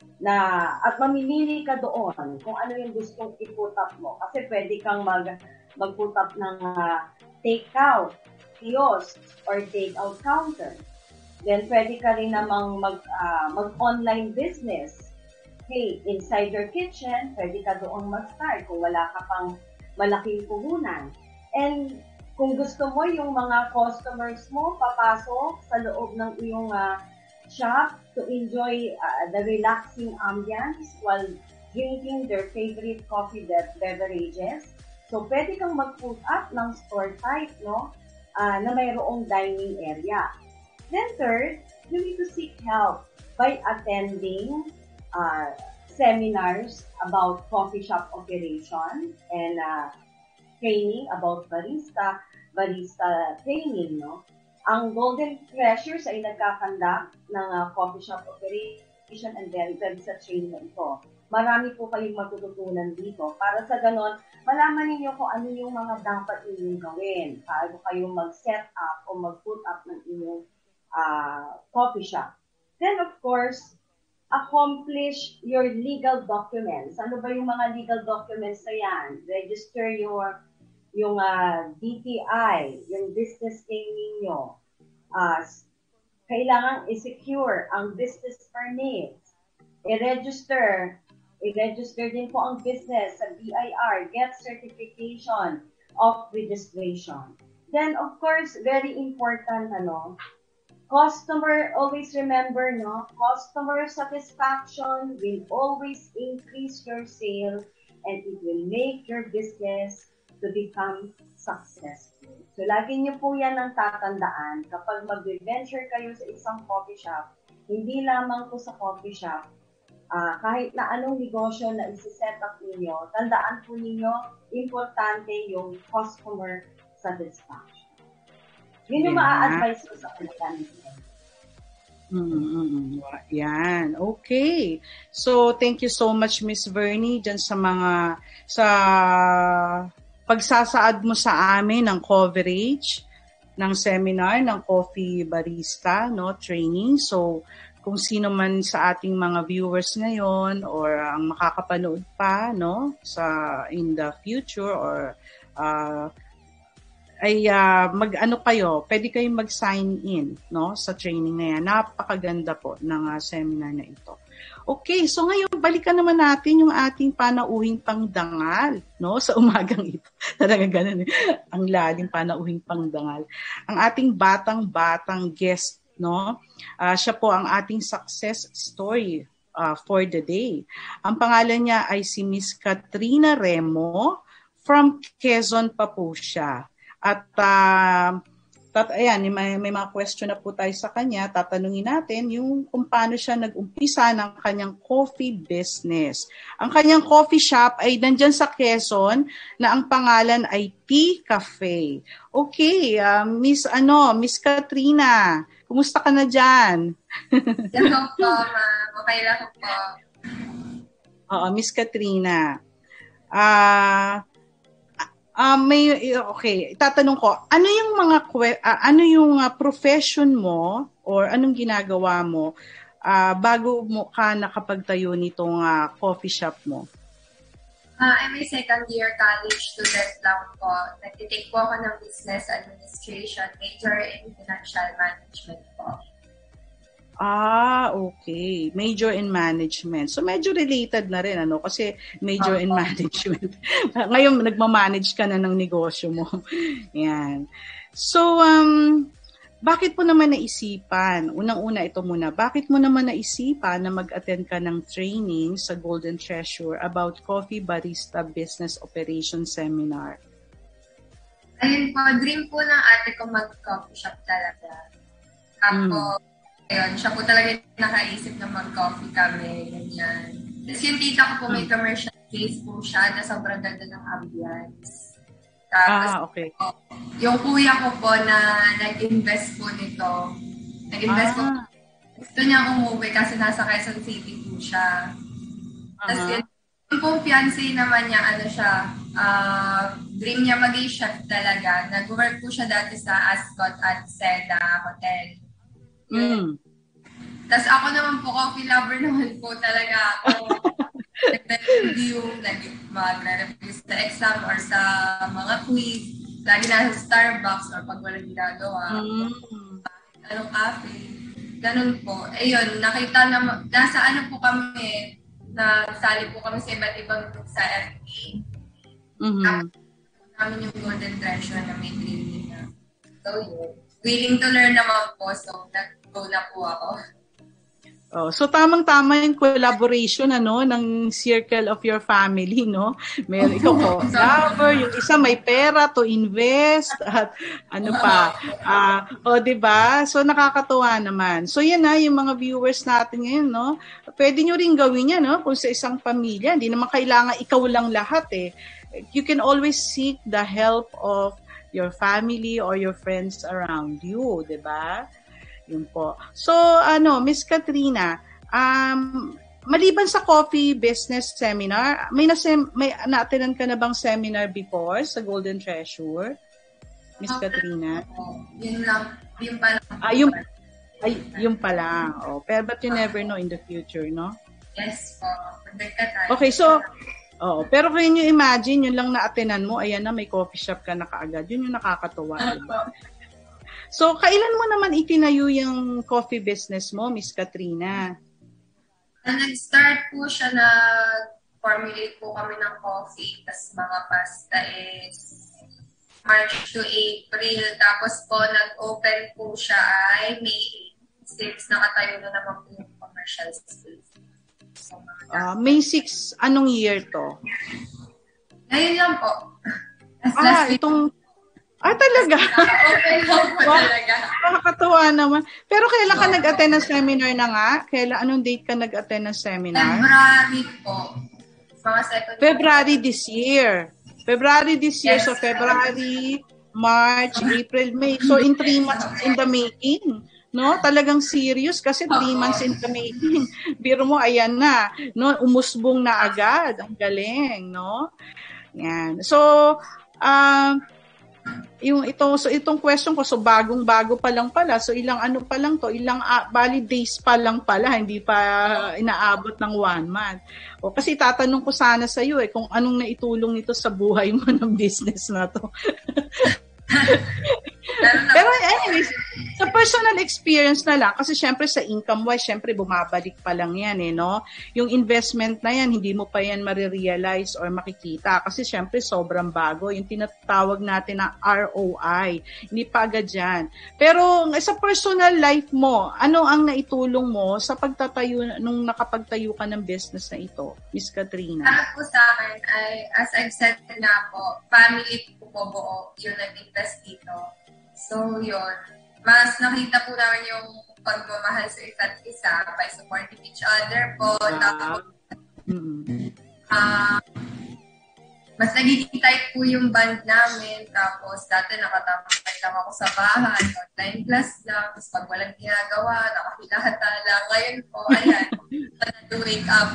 [SPEAKER 2] Na, at mamimili ka doon kung ano yung gustong i-put up mo. Kasi pwede kang mag, mag-put up ng uh, take-out, kiosk, or take-out counter. Then, pwede ka rin namang mag, uh, mag-online business. Okay, inside your kitchen, pwede ka doon mag-start kung wala ka pang malaking puhunan. And kung gusto mo yung mga customers mo papasok sa loob ng iyong uh, shop to enjoy uh, the relaxing ambience while drinking their favorite coffee be- beverages. So, pwede kang mag-put up ng store type, no? Uh, na mayroong dining area. Then third, you need to seek help by attending uh, seminars about coffee shop operation and uh, training about barista, barista training, no? Ang Golden Treasures ay nagkakandak ng uh, coffee shop operation and then barista training na ito. Marami po kayong matututunan dito. Para sa ganon, malaman ninyo kung ano yung mga dapat inyong gawin. Paano kayo mag-set up o mag-put up ng inyong uh, coffee shop. Then, of course, accomplish your legal documents. Ano ba yung mga legal documents na yan? Register your yung uh, D T I, yung business name ninyo. Uh, kailangan i-secure ang business permit. I-register. I-register din po ang business sa B I R, get certification of registration. Then, of course, very important, ano, customer, always remember, no, customer satisfaction will always increase your sales and it will make your business to become successful. So, lagi niyo po yan ang tatandaan kapag mag-venture kayo sa isang coffee shop, hindi lamang po sa coffee shop, uh, kahit na anong negosyo na isi-set up ninyo, tandaan po ninyo, importante yung customer satisfaction. Yun yung yeah. ma-advise ko sa kanila.
[SPEAKER 1] Mm-hmm. Yan. Okay. So, thank you so much, Miss Vernie, dyan sa mga, sa pagsasaad mo sa amin ng coverage ng seminar ng Coffee Barista, no, training. So, kung sino man sa ating mga viewers ngayon or ang makakapanood pa, no, sa in the future or uh, ay uh, mag-ano kayo, pwede kayong mag-sign in, no, sa training na yan. Napakaganda po ng uh, seminar na ito. Okay, so ngayon balikan naman natin yung ating panauhing pangdangal, no, sa umagang ito. Talaga ganun, eh. Ang lalim panauhing pangdangal. Ang ating batang-batang guest, no, uh, siya po ang ating success story uh, for the day. Ang pangalan niya ay si Miss Katrina Remo from Quezon pa po siya. At uh, tat, ayan, may, may mga question na po tayo sa kanya. Tatanungin natin yung kung paano siya nag-umpisa ng kanyang coffee business. Ang kanyang coffee shop ay nandyan sa Quezon na ang pangalan ay Tea Cafe. Okay, uh, Miss ano, Miss Katrina, kumusta ka na dyan?
[SPEAKER 3] Hello po, ma'am. Okay lang po.
[SPEAKER 1] Oo, Miss Katrina. Ah... Uh, Uh, may okay, tatanong ko, ano yung mga uh, ano yung uh, profession mo or anong ginagawa mo uh, bago mo ka nakapagtayo nitong uh, coffee shop mo?
[SPEAKER 3] Uh, I'm a second year college student lang po. Nagtitake po ako ng business administration, major in financial management po.
[SPEAKER 1] Ah, okay. Major in management. So, medyo related na rin, ano? Kasi major okay. in management. Ngayon, nagmamanage ka na ng negosyo mo. Yan. So, um, bakit mo naman naisipan? Unang-una, ito muna. Bakit mo naman naisipan na mag-attend ka ng training sa Golden Treasure about Coffee Barista Business Operation Seminar?
[SPEAKER 3] Ayun po, dream po ng ate ko mag-coffee shop talaga. Tapos, mm. Ayun, siya po talaga nakaisip na mag-coffee kami, ganyan. Tapos yung tita ko po may commercial space po siya na sobrang ganda ng ambience. Tapos,
[SPEAKER 1] ah, okay.
[SPEAKER 3] po, yung kuya ko po na nag-invest po nito, nag-invest ah. po, gusto niya umuwi kasi nasa Quezon City po siya. Uh-huh. Tapos yun Yung pong fiancé naman niya, ano siya, uh, dream niya maging chef talaga. Nag-work po siya dati sa Ascot at Seda Hotel.
[SPEAKER 1] Mm.
[SPEAKER 3] Tapos ako naman po, coffee lover naman po talaga ako. Nag-review, mag-review sa exam or sa mga quiz. Lagi na sa Starbucks or pag walang ginagawa. Mm. Anong cafe. Ganun po. Ayun, nakita na, nasa ano po kami, nasali po kami sa iba't ibang group sa F B.
[SPEAKER 1] Mm-hmm.
[SPEAKER 3] Namin yung Golden Treasure na may training na. So yun. Willing to learn naman po. So, nag-go na po ako.
[SPEAKER 1] Oh, so tamang-tama yung collaboration ano ng circle of your family, no? May ikaw ko, lover, yung isa may pera to invest at ano pa. Ah, uh, oh, 'di ba? So nakakatuwa naman. So yan na yung mga viewers natin ngayon, no? Pwede niyo ring gawin yan, no? Kung sa isang pamilya, hindi naman kailangan ikaw lang lahat eh. You can always seek the help of your family or your friends around you, 'di ba? Yun po. So, ano, Miss Katrina, um, maliban sa coffee business seminar, may na-sem- may na-attendan ka na bang seminar before sa Golden Treasure? Miss okay. Katrina?
[SPEAKER 3] Oh, yun lang. Yun pa lang.
[SPEAKER 1] Ah, yung, ay, yung pa lang. Oh, pero but you never know in the future, no?
[SPEAKER 3] Yes po. Uh,
[SPEAKER 1] okay, so, oh, pero can you imagine, yun lang na-attendan mo, ayan na, may coffee shop ka na kaagad. Yun yung nakakatuwa. Diba? So, kailan mo naman itinayo yung coffee business mo, Miss Katrina?
[SPEAKER 3] Nag-start po siya na formulate po kami ng coffee, tas mga pasta is March to April. Tapos po, nag-open po siya ay May sixth. Nakatayo na naman po yung commercial space. So,
[SPEAKER 1] uh, May sixth, anong year to?
[SPEAKER 3] Ngayon lang po. As
[SPEAKER 1] ah, itong... Ah, talaga?
[SPEAKER 3] Okay lang po talaga.
[SPEAKER 1] Nakakatuwa naman. Pero kailan ka nag-attend ng seminar na nga? Kailan, anong date ka nag-attend ng seminar?
[SPEAKER 3] February po. Mga second
[SPEAKER 1] February this year. February this year. Yes. So, February, March, April, May. So, in three months in the making. No? Talagang serious kasi three months in the making. Biro mo, ayan na. No? Umusbong na agad. Ang galing, no? Yan. So, um, yung ito so itong question ko so bagong-bago pa lang pala so ilang ano pa lang to ilang uh, valid days pa lang pala hindi pa inaabot ng one month o kasi tatanong ko sana sa iyo eh kung anong naitulong nito sa buhay mo ng business na to. Pero anyways, sa personal experience na lang, kasi syempre sa income-wise, syempre bumabalik pa lang yan eh, no? Yung investment na yan, hindi mo pa yan marirealize or makikita kasi syempre sobrang bago. Yung tinatawag natin na R O I, hindi pa agad yan. Pero sa personal life mo, ano ang naitulong mo sa pagtatayo, nung nakapagtayo ka ng business na ito, Miss Katrina?
[SPEAKER 3] Para po sa akin, ay, as I've said na po, family po po buo yung nag-invest dito. So, yun. Mas nakita po namin yung pagmamahal sa isa't isa by supporting each other po. Wow. Tapos, uh, mas nagiging tight po yung band namin. Tapos, dati nakatambay lang ako sa bahay. Online class lang. Tapos, pag walang ginagawa, nakakilahata lang. Ngayon po, ayan. to wake up.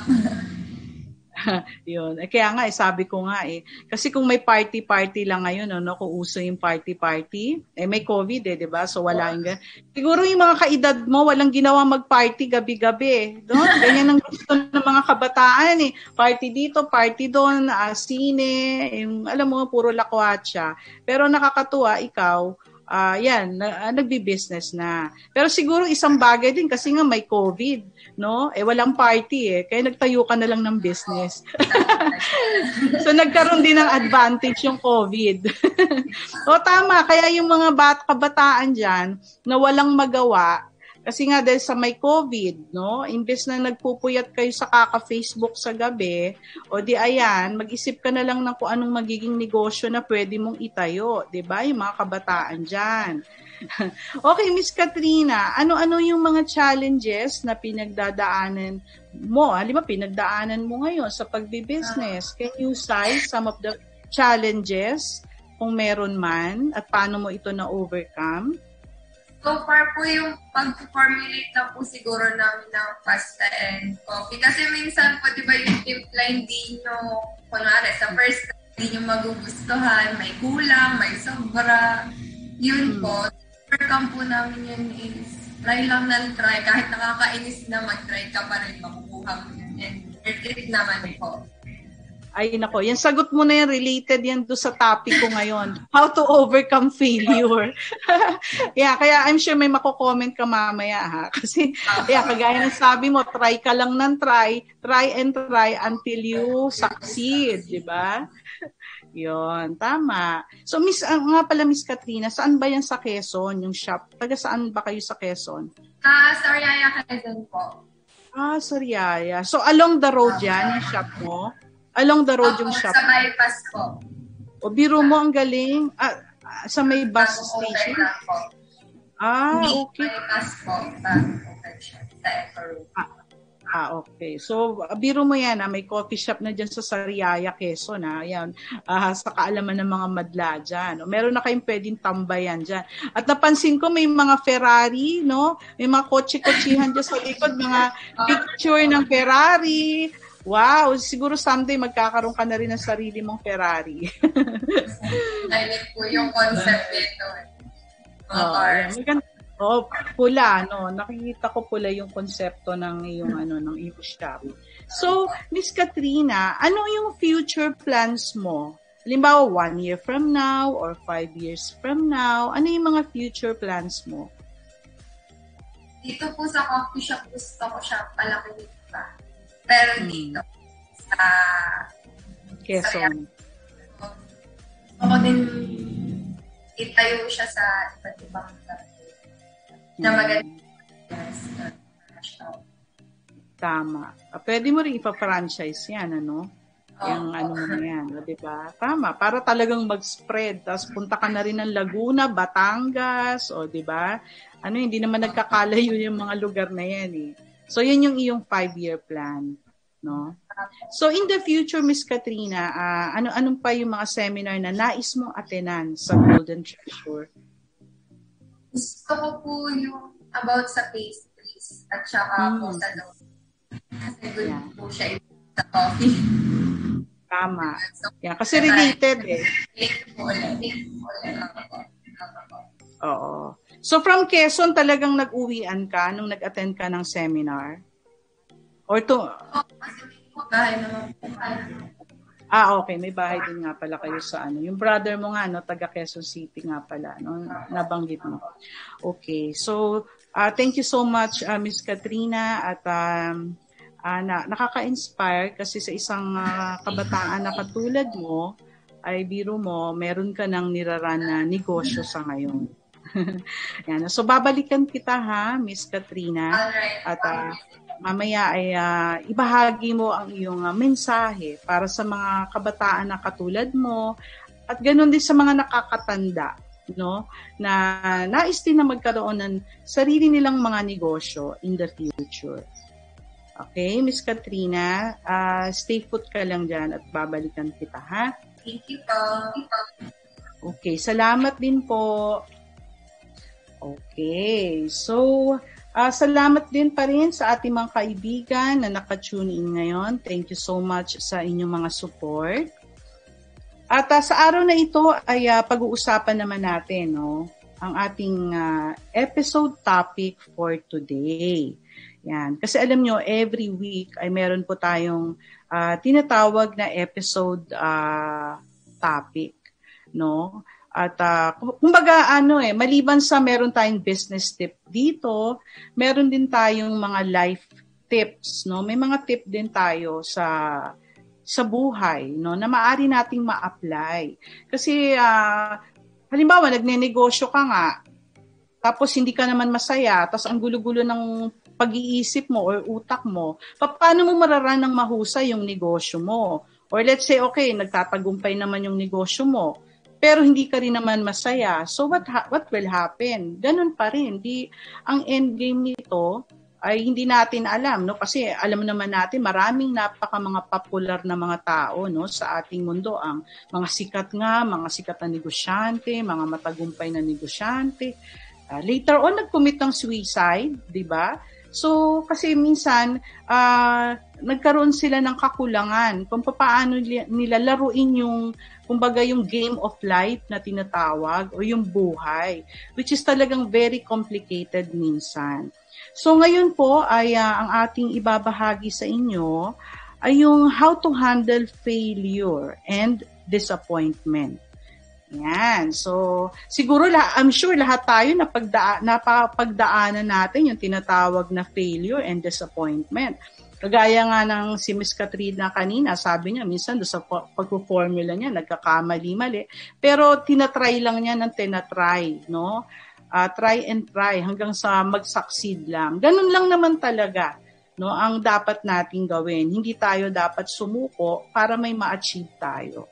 [SPEAKER 1] Yun. Eh, kaya nga, eh, sabi ko nga eh. Kasi kung may party-party lang ngayon, no, kung uso yung party-party, eh may COVID eh, di ba? So wala yung ganyan. Siguro yung mga kaedad mo, walang ginawa mag-party gabi-gabi. No? Ganyan ang gusto ng mga kabataan eh. Party dito, party doon, uh, sine, yung, alam mo, puro lakwatsa. Pero nakakatuwa, ikaw, Uh, yan, na, uh, nagbi-business na. Pero siguro isang bagay din kasi nga may COVID, no? Eh walang party eh, kaya nagtayo ka na lang ng business. So nagkaroon din ng advantage yung COVID. O tama, kaya yung mga bat kabataan diyan na walang magawa kasi nga dahil sa may COVID, no? Imbes na nagpupuyat kayo sa kaka-Facebook sa gabi, o di ayan, mag-isip ka na lang ng kung anong magiging negosyo na pwede mong itayo, 'di ba? Yung mga kabataan diyan. Okay, Miss Katrina, ano-ano yung mga challenges na pinagdadaanan mo? Halimbawa, pinagdaanan mo ngayon sa pagbi-business. Can you cite some of the challenges kung meron man at paano mo ito na-overcome?
[SPEAKER 3] So far po yung pag-formulate na po siguro namin ng pasta and coffee. Kasi minsan po, di ba yung timpla hindi nyo, kunwari, sa first time, hindi nyo magugustuhan, may kulang, may sobra. Yun po, overcome po namin yun is try lang ng try. Kahit nakakainis na mag-try ka pa rin, makukuha mo yun. And worth it naman po.
[SPEAKER 1] Ay, nako. Yan, sagot mo na yan. Related yan doon sa topic ko ngayon. How to overcome failure. Yeah, kaya I'm sure may mako-comment ka mamaya, ha? Kasi, yeah, kagaya ng sabi mo, try ka lang ng try. Try and try until you succeed, di ba? Yun, tama. So, Miss, uh, nga pala, Miss Katrina, saan ba yan sa Quezon, yung shop? Taga saan ba kayo sa Quezon?
[SPEAKER 3] Ah, uh, Sariaya, Quezon po.
[SPEAKER 1] Ah, Sariaya. So, along the road yan, yung shop mo? Along the road
[SPEAKER 3] Opo,
[SPEAKER 1] yung shop.
[SPEAKER 3] Sa bypass po.
[SPEAKER 1] O, biro mo ang galing. Ah, sa may bus
[SPEAKER 3] Bago
[SPEAKER 1] station?
[SPEAKER 3] lang po.
[SPEAKER 1] Ah,
[SPEAKER 3] Hindi,
[SPEAKER 1] okay.
[SPEAKER 3] bypass po. Bago open siya. Sa Eco Road.
[SPEAKER 1] Ah, ah, okay. So, biro mo yan, ah, may coffee shop na dyan sa Sariaya, Quezon. Ah, yan. Ah, sa kaalaman ng mga madla dyan. O, meron na kayong pwedeng tambayan dyan. At napansin ko, may mga Ferrari, no? May mga kotse-kotsihan dyan sa likod, mga picture ng Ferrari. Wow, siguro someday magkakaroon ka na rin ng sarili mong Ferrari.
[SPEAKER 3] Dahil po yung concept nito.
[SPEAKER 1] Oh, yeah. Maganda. Oh, pula, no. Nakikita ko pula yung konsepto ng iyong ano ng iyong shop. So, Miss Katrina, ano yung future plans mo? Halimbawa, one year from now or five years from now, ano yung mga future plans mo?
[SPEAKER 3] Dito po sa coffee shop, gusto ko siya palaki pa. Pero hmm. dito, sa
[SPEAKER 1] Quezon.
[SPEAKER 3] Ako din, itayo siya sa iba't ibang lugar. Na maganda.
[SPEAKER 1] Tama. Pwede mo rin ipa-franchise yan, ano? Oh. Yung ano mo na yan, di ba? Tama. Para talagang mag-spread. Tapos punta ka na rin ng Laguna, Batangas, o di ba? Ano, hindi naman nagkakalayo yung mga lugar na yan eh. So, yun yung iyong five-year plan, no? So, in the future, Miss Katrina, uh, ano anong pa yung mga seminar na nais mong attenan sa Golden Treasure?
[SPEAKER 3] Gusto ko po yung about sa pastries at saka mm. po sa dough. Kasi good yeah. po siya sa coffee.
[SPEAKER 1] Tama. So, yeah, kasi related eh.
[SPEAKER 3] Link po ulit. Link po ulit.
[SPEAKER 1] Oo. So, from Quezon, talagang nag-uwian ka nung nag-attend ka ng seminar? Or to...
[SPEAKER 3] Oo, kasi may bahay naman po.
[SPEAKER 1] Ah, okay. May bahay din nga pala kayo sa ano. Yung brother mo nga, no, taga Quezon City nga pala, no? Nabanggit mo. Okay. So, uh, thank you so much, uh, Miss Katrina. At um, uh, na, nakaka-inspire kasi sa isang uh, kabataan na katulad mo, ay biro mo, meron ka ng niraran na negosyo sa ngayon. Yan. So, babalikan kita ha, Miss Katrina. At uh, mamaya ay uh, ibahagi mo ang iyong uh, mensahe para sa mga kabataan na katulad mo at ganoon din sa mga nakakatanda, no, na nais din na magkaroon ng sarili nilang mga negosyo in the future. Okay, Miss Katrina, uh, stay put ka lang dyan at babalikan kita, ha?
[SPEAKER 3] Thank you po.
[SPEAKER 1] Okay, salamat din po. Okay, so uh, salamat din pa rin sa ating mga kaibigan na nakatune in ngayon. Thank you so much sa inyong mga support. At uh, sa araw na ito ay uh, pag-uusapan naman natin, no, ang ating uh, episode topic for today. Yan. Kasi alam nyo, every week ay meron po tayong uh, tinatawag na episode uh, topic, no? At uh, kumbaga ano eh, maliban sa meron tayong business tip dito, meron din tayong mga life tips, no? May mga tip din tayo sa sa buhay, no, na maaari nating ma-apply. Kasi uh, halimbawa nagnenegosyo ka nga, tapos hindi ka naman masaya, tapos ang gulo-gulo ng pag-iisip mo or utak mo, paano mo mararan ng mahusay yung negosyo mo? Or let's say, okay, nagtatagumpay naman yung negosyo mo, pero hindi ka rin naman masaya. So what ha- what will happen? Ganun pa rin. Di, ang end game nito ay hindi natin alam, no? Kasi alam naman natin maraming napaka mga popular na mga tao, no, sa ating mundo, ang mga sikat nga, mga sikat na negosyante, mga matagumpay na negosyante. Uh, later on, nag-commit ng suicide, di ba? So, kasi minsan, uh, nagkaroon sila ng kakulangan kung paano nila laruin yung, kumbaga yung game of life na tinatawag o yung buhay, which is talagang very complicated minsan. So, ngayon po ay uh, ang ating ibabahagi sa inyo ay yung how to handle failure and disappointment. Yan. So, siguro, I'm sure lahat tayo napagda- napapagdaanan natin yung tinatawag na failure and disappointment. Kagaya nga ng si Miss Katrina kanina, sabi niya, minsan doon sa pag-formula niya, nagkakamali-mali. Pero tinatry lang niya ng tinatry, no? Uh, try and try hanggang sa mag-succeed lang. Ganun lang naman talaga, no? Ang dapat nating gawin. Hindi tayo dapat sumuko para may ma-achieve tayo.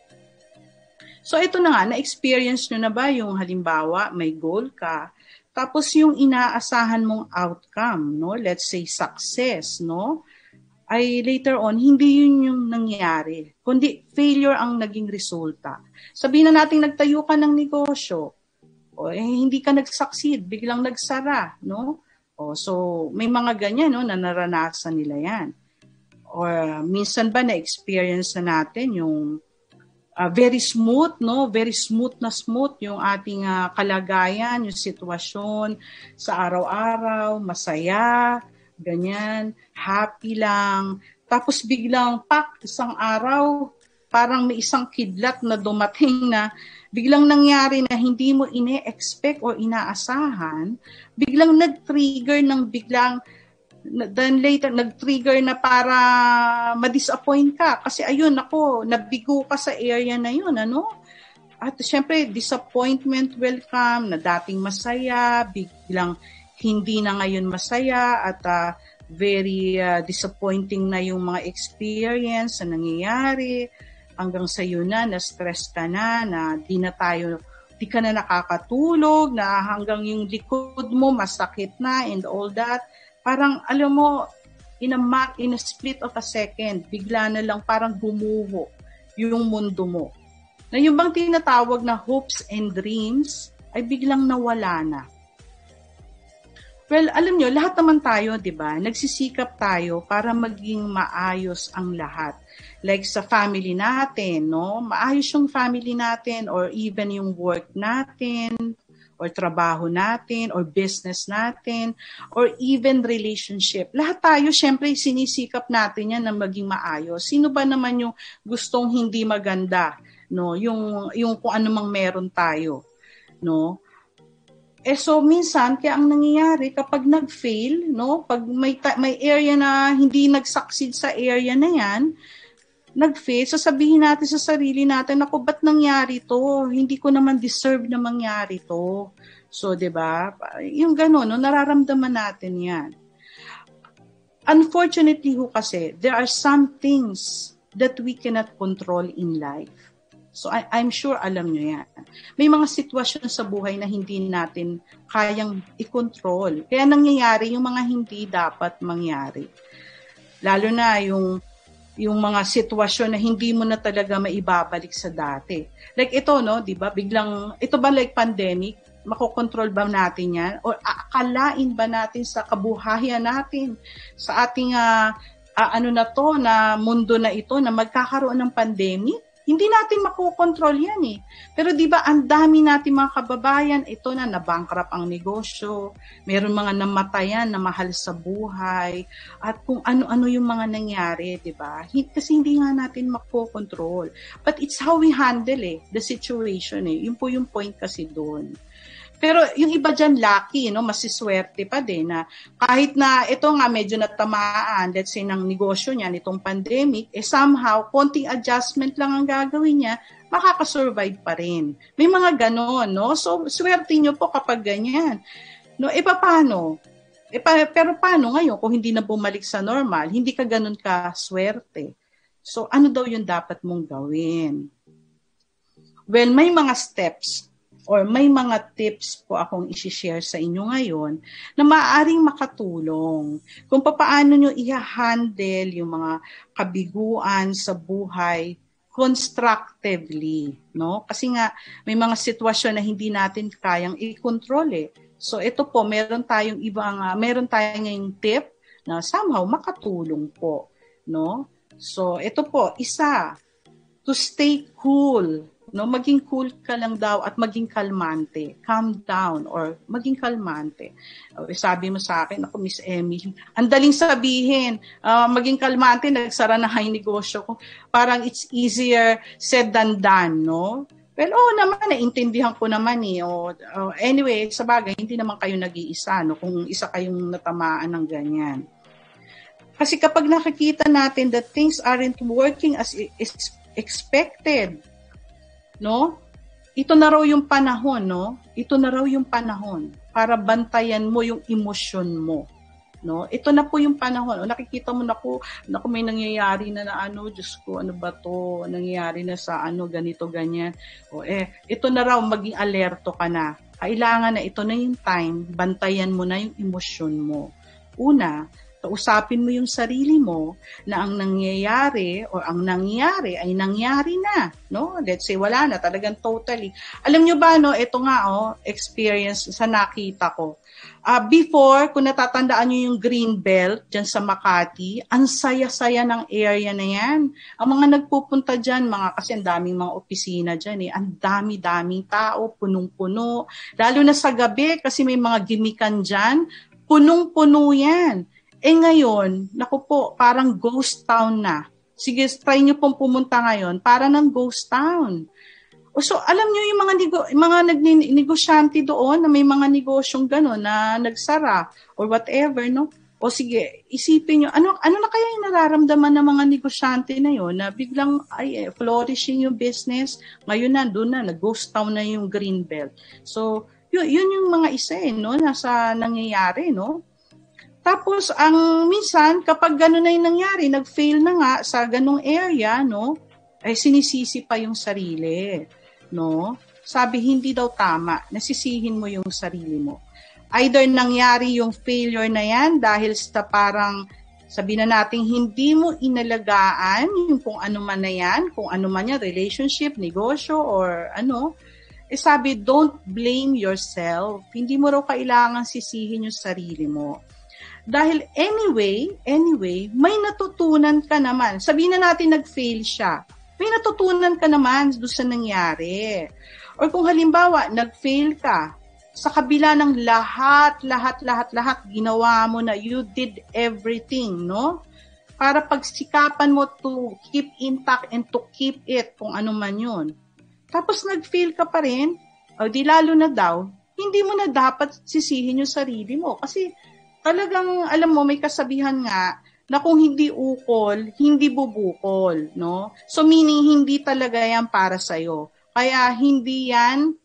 [SPEAKER 1] So ito na nga, na-experience nyo na ba yung halimbawa, may goal ka, tapos yung inaasahan mong outcome, no? Let's say success, no? Ay later on, hindi yun yung nangyari, kundi failure ang naging resulta. Sabihin na natin nagtayo ka ng negosyo, o eh, hindi ka nag-succeed, biglang nagsara, no? O, so may mga ganyan, no, na naranasan nila yan. Or uh, minsan ba na-experience na natin yung Uh, very smooth, no? Very smooth na smooth yung ating uh, kalagayan, yung sitwasyon sa araw-araw, masaya, ganyan, happy lang. Tapos biglang, pak, isang araw, parang may isang kidlat na dumating na biglang nangyari na hindi mo ine-expect o inaasahan, biglang nag-trigger ng biglang then later, nag-trigger na para ma-disappoint ka. Kasi ayun, ako, nabigo ka sa area na yun, ano? At syempre, disappointment welcome, na dating masaya, biglang hindi na ngayon masaya, at uh, very uh, disappointing na yung mga experience na nangyayari, hanggang sa yun na, na-stress ka na, na di na tayo, di ka na nakakatulog, na hanggang yung likod mo masakit na, and all that. Parang, alam mo, in a, in a split of a second, bigla na lang parang gumuho yung mundo mo. Na yung bang tinatawag na hopes and dreams, ay biglang nawala na. Well, alam nyo, lahat naman tayo, di ba? Nagsisikap tayo para maging maayos ang lahat. Like sa family natin, no? Maayos yung family natin or even yung work natin, or trabaho natin, or business natin, or even relationship. Lahat tayo, syempre, sinisikap natin yan na maging maayos. Sino ba naman yung gustong hindi maganda? No? Yung, yung kung ano mang meron tayo. No? Eh so, minsan, kaya ang nangyayari, kapag nag-fail, no? Pag may, ta- may area na hindi nag-succeed sa area na yan, nag-fail, sasabihin natin sa sarili natin, ako, ba't nangyari to? Hindi ko naman deserve na mangyari to. So, di ba? Yung gano'n, no? Nararamdaman natin yan. Unfortunately ho kasi, there are some things that we cannot control in life. So, I, I'm sure alam nyo yan. May mga sitwasyon sa buhay na hindi natin kayang i-control. Kaya nangyayari yung mga hindi dapat mangyari. Lalo na yung yung mga sitwasyon na hindi mo na talaga maibabalik sa dati. Like ito, no, di ba? Biglang, ito ba like pandemic? Makokontrol ba natin yan? O akalain ba natin sa kabuhayan natin, sa ating, uh, uh, ano na to, na mundo na ito, na magkakaroon ng pandemic? Hindi natin makokontrol yan eh. Pero di ba ang dami natin mga kababayan, ito na, nabankrupt ang negosyo, meron mga namatayan na mahal sa buhay, at kung ano-ano yung mga nangyari, di ba? Kasi hindi nga natin makokontrol. But it's how we handle eh, the situation eh. Yun po yung point kasi doon. Pero yung iba dyan lucky, no, masiswerte pa din na kahit na ito nga medyo natamaan, let's say, ng negosyo niya nitong pandemic, eh somehow, konting adjustment lang ang gagawin niya, makakasurvive pa rin. May mga ganon, no? So, swerte nyo po kapag ganyan. No, e paano? E, pa, pero paano ngayon kung hindi na bumalik sa normal, hindi ka ganon ka swerte? So, ano daw yung dapat mong gawin? Well, may mga steps or may mga tips po akong isi-share sa inyo ngayon na maaaring makatulong kung paano nyo i-handle yung mga kabiguan sa buhay constructively, no? Kasi nga may mga sitwasyon na hindi natin kayang i-control eh. So ito po, meron tayong ibang, uh, meron tayong ngayong tip na somehow makatulong po, no? So ito po, isa, to stay cool, no? Maging cool ka lang daw at maging kalmante. Calm down or maging kalmante. Uh, sabi mo sa akin, ako Miss Emily, ang daling sabihin, uh, maging kalmante, nagsara na yung negosyo ko. Parang it's easier said than done, no? Well, oh naman, naintindihan ko naman eh. Oh, oh, anyway, sa bagay, hindi naman kayo nag-iisa, no? Kung isa kayong natamaan ng ganyan. Kasi kapag nakikita natin that things aren't working as is expected, no? Ito na raw yung panahon, no? Ito na raw yung panahon para bantayan mo yung emosyon mo. No, ito na po yung panahon. O, nakikita mo na ko, naku, may nangyayari na na ano, Diyos ko, ano ba to? Nangyayari na sa ano, ganito, ganyan. O eh, ito na raw, maging alerto ka na. Kailangan na ito na yung time, bantayan mo na yung emosyon mo. Una, kausapin mo yung sarili mo na ang nangyayari o ang nangyari ay nangyari na. No? Let's say, wala na, talagang totally. Alam nyo ba, no, ito nga, oh, experience sa nakita ko. Uh, before, kung natatandaan nyo yung green belt dyan sa Makati, ang saya-saya ng area na yan. Ang mga nagpupunta dyan, mga, kasi ang daming mga opisina dyan eh, ang dami-daming tao, punong-puno. Lalo na sa gabi, kasi may mga gimikan dyan, punong-puno yan. Eh ngayon, naku po, parang ghost town na. Sige, try nyo pong pumunta ngayon, para ng ghost town. So, alam nyo yung mga, nego, mga nagnegosyante doon na may mga negosyong gano'n na nagsara or whatever, no? O sige, isipin nyo, ano, ano na kaya yung nararamdaman ng mga negosyante na yon na biglang ay, eh, flourishing yung business, ngayon na, doon na, nag-ghost town na yung green belt. So, yun, yun yung mga isa eh, no? Nasa nangyayari, no? Tapos, ang minsan, kapag gano'n na yung nangyari, nag-fail na nga sa ganong area, no? Ay sinisisi pa yung sarili. No? Sabi, hindi daw tama. Nasisihin mo yung sarili mo. Either nangyari yung failure na yan dahil sa parang, sabi na natin, hindi mo inalagaan yung kung ano man na yan, kung ano man yan, relationship, negosyo, or ano. Eh sabi, don't blame yourself. Hindi mo raw kailangan sisihin yung sarili mo. Dahil anyway, anyway, may natutunan ka naman. Sabihin na natin nag-fail siya. May natutunan ka naman doon sa nangyari. Or kung halimbawa, nag-fail ka, sa kabila ng lahat, lahat, lahat, lahat, ginawa mo na, you did everything, no? Para pagsikapan mo to keep intact and to keep it, kung ano man yun. Tapos nag-fail ka pa rin, o di lalo na daw, hindi mo na dapat sisihin yung sarili mo. Kasi talagang, alam mo, may kasabihan nga, na kung hindi ukol, hindi bubukol, no? So meaning hindi talaga yan para sa'yo. Kaya hindi yan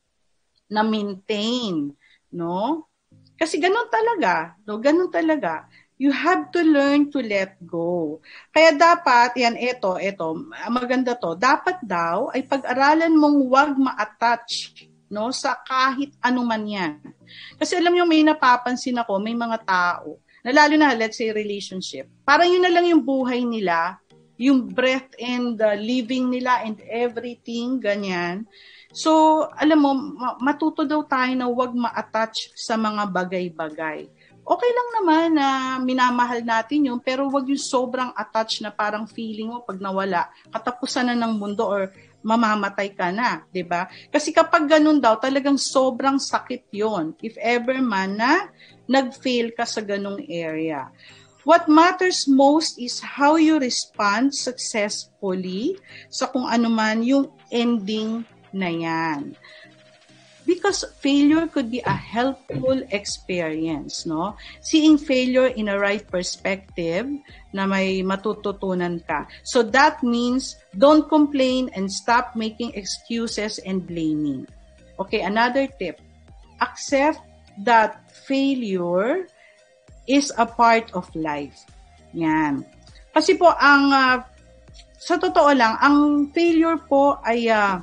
[SPEAKER 1] na-maintain, no? Kasi ganun talaga, no? Ganun talaga. You have to learn to let go. Kaya dapat, yan, eto, eto, maganda to, dapat daw ay pag-aralan mong huwag ma-attach, no? Sa kahit anuman yan. Kasi alam nyo, may napapansin ako, may mga tao, na lalo na, let's say, relationship. Parang yun na lang yung buhay nila, yung breath and uh, living nila and everything, ganyan. So, alam mo, matuto daw tayo na huwag ma-attach sa mga bagay-bagay. Okay lang naman na minamahal natin yun, pero huwag yung sobrang attach na parang feeling mo pag nawala, katapusan na ng mundo or mamamatay ka na, 'di ba? Kasi kapag ganun daw, talagang sobrang sakit 'yon. If ever man na nag-fail ka sa ganung area. What matters most is how you respond successfully sa kung ano man yung ending na yan. Because failure could be a helpful experience, no? Seeing failure in a right perspective na may matututunan ka. So that means don't complain and stop making excuses and blaming. Okay, another tip. Accept that failure is a part of life. Yan. Kasi po ang uh, sa totoo lang, ang failure po ay uh,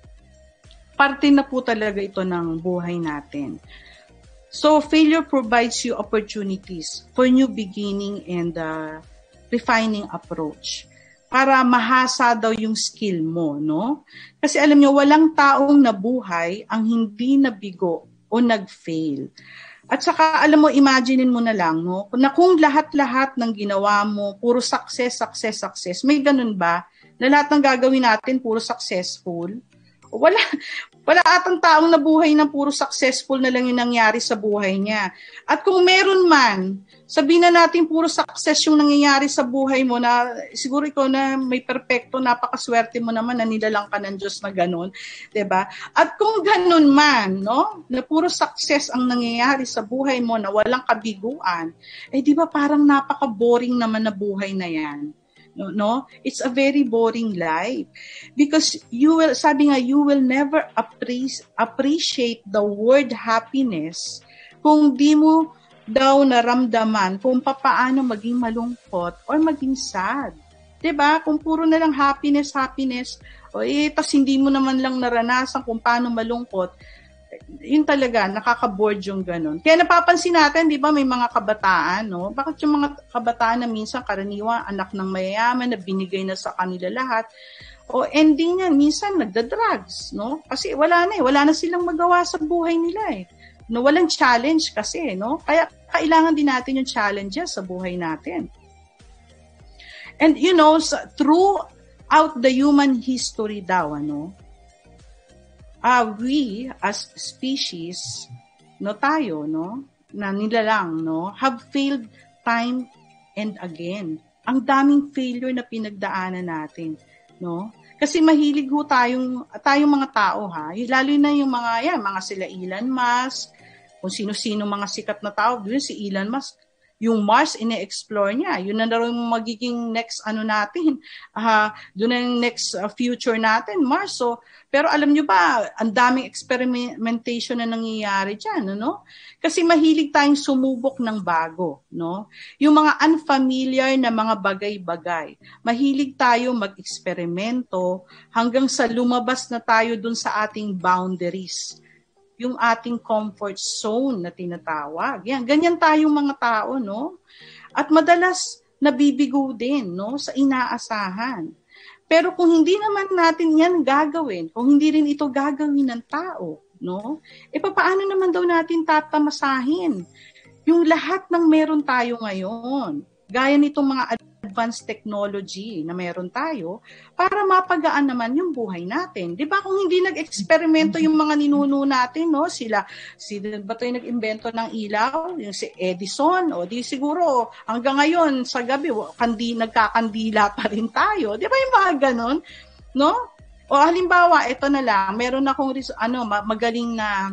[SPEAKER 1] parte na po talaga ito ng buhay natin. So, failure provides you opportunities for new beginning and uh, refining approach. Para mahasa daw yung skill mo, no? Kasi alam nyo, walang taong nabuhay ang hindi nabigo o nag-fail. At saka, alam mo, imaginein mo na lang, no? Na kung lahat-lahat ng ginawa mo, puro success, success, success, may ganun ba? Na lahat ng gagawin natin, puro successful? Wala, wala atang taong nabuhay na puro successful na lang yung nangyari sa buhay niya. At kung meron man, sabihin na natin puro success yung nangyayari sa buhay mo na siguro ikaw na may perpekto, napakaswerte mo naman na nilalang ka ng Diyos na ganun. Diba? At kung ganun man, no, na puro success ang nangyayari sa buhay mo na walang kabiguan, eh di ba parang napaka-boring naman na buhay na yan. No, no, it's a very boring life because you will, sabi nga, you will never appreciate appreciate the word happiness kung di mo daw naramdaman kung papaano maging malungkot or maging sad. 'Di ba? Kung puro na lang happiness, happiness, o eh, tas hindi mo naman lang naranasan kung paano malungkot, yun talaga, nakaka-bored yung ganun. Kaya napapansin natin, di ba, may mga kabataan, no? Bakit yung mga kabataan na minsan karaniwan, anak ng mayayaman, na binigay na sa kanila lahat, o ending niyan, minsan nagda-drugs, no? Kasi wala na eh, wala na silang magawa sa buhay nila eh. No, walang challenge kasi, no? Kaya kailangan din natin yung challenges sa buhay natin. And you know, throughout the human history daw, ano, Uh, we as species, no, tayo, no, na nilalang, no, have failed time and again. Ang daming failure na pinagdaanan natin, no? Kasi mahilig ho tayong, tayong mga tao, ha, lalo na yung mga, yan, mga sila Elon Musk, kung sino-sino mga sikat na tao, yun si Elon Musk, yung Mars, ine-explore niya. Yun na daw yung magiging next ano natin. Uh, doon na yung next uh, future natin, Mars. So, pero alam nyo ba, ang daming experimentation na nangyayari dyan, no? Kasi mahilig tayong sumubok ng bago, no? Yung mga unfamiliar na mga bagay-bagay. Mahilig tayo mag-eksperimento hanggang sa lumabas na tayo dun sa ating boundaries. Yung ating comfort zone na tinatawag. Yan, ganyan tayong mga tao, no? At madalas nabibigo din, no, sa inaasahan. Pero kung hindi naman natin yan gagawin, kung hindi rin ito gagawin ng tao, no? E paano naman daw natin tatamasahin yung lahat ng meron tayo ngayon? Gaya nitong mga advanced technology na meron tayo para mapagaan naman yung buhay natin. 'Di ba? Kung hindi nag-eksperimento yung mga ninuno natin, no, sila sila ba 'to yung nag-imbento ng ilaw, yung si Edison, o di siguro hanggang ngayon sa gabi kandi nagkakandila pa rin tayo. 'Di ba yung mga ganon, no? O halimbawa, ito na lang, meron akong ano magaling na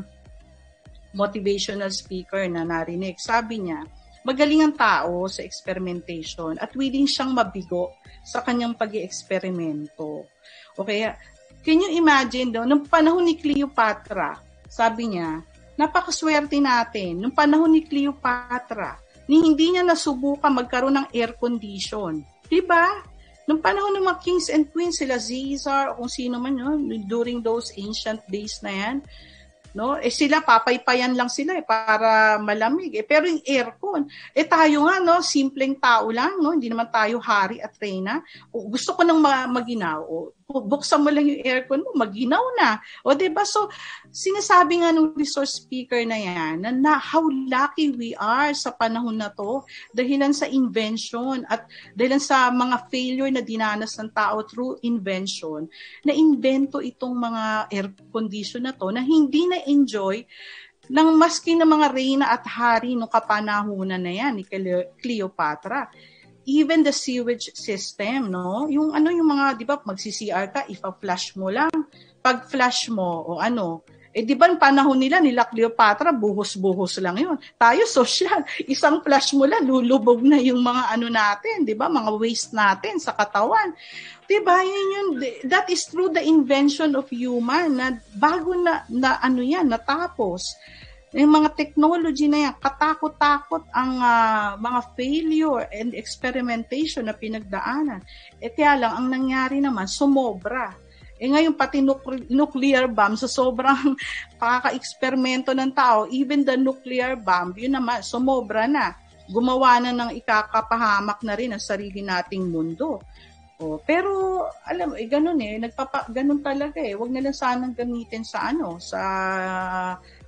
[SPEAKER 1] motivational speaker na narinig. Sabi niya, magaling ang tao sa experimentation at willing siyang mabigo sa kanyang pag-i-eksperimento. Okay? Can you imagine, no? Nung panahon ni Cleopatra, sabi niya, napakaswerte natin. Nung panahon ni Cleopatra, ni hindi niya nasubukan magkaroon ng air condition. Diba? Nung panahon ng mga kings and queens, sila Caesar, o kung sino man yun, during those ancient days na yan, no? Eh sila papaypayan lang sila eh para malamig. Eh pero yung aircon, eh tayo nga no, simpleng tao lang, no? Hindi naman tayo hari at reyna. O, gusto ko nang maginaw. O, buksan mo lang yung aircon mo, maginaw na. O diba? So sinasabi nga ng resource speaker na yan na, na how lucky we are sa panahon na to dahilan sa invention at dahilan sa mga failure na dinanas ng tao through invention, na invento itong mga air condition na to na hindi na enjoy ng maski ng mga reyna at hari nung kapanahunan na yan ni Cleopatra. Even the sewage system, no? Yung ano yung mga, di ba, magsi-C R ka, ipa-flush mo lang. Pag flush mo, o ano, eh di ba, panahon nila, nila Cleopatra, buhos-buhos lang yun. Tayo, social. Isang flush mo lang, lulubog na yung mga ano natin, di ba, mga waste natin sa katawan. Di ba, yun yun, that is through the invention of human, na bago na, na ano yan, natapos. Yung mga technology na yan, katakot-takot ang uh, mga failure and experimentation na pinagdaanan. Eh kaya lang, ang nangyari naman, sumobra. Eh ngayon, pati nuclear, nuclear bomb, sa so sobrang pakaka-eksperimento ng tao, even the nuclear bomb, yun naman, sumobra na. Gumawa na ng ikakapahamak na rin ang sarili nating mundo. Oh, pero alam eh ganun eh, nagpapa ganun talaga eh. Wag na lang sanang gamitin sa ano, sa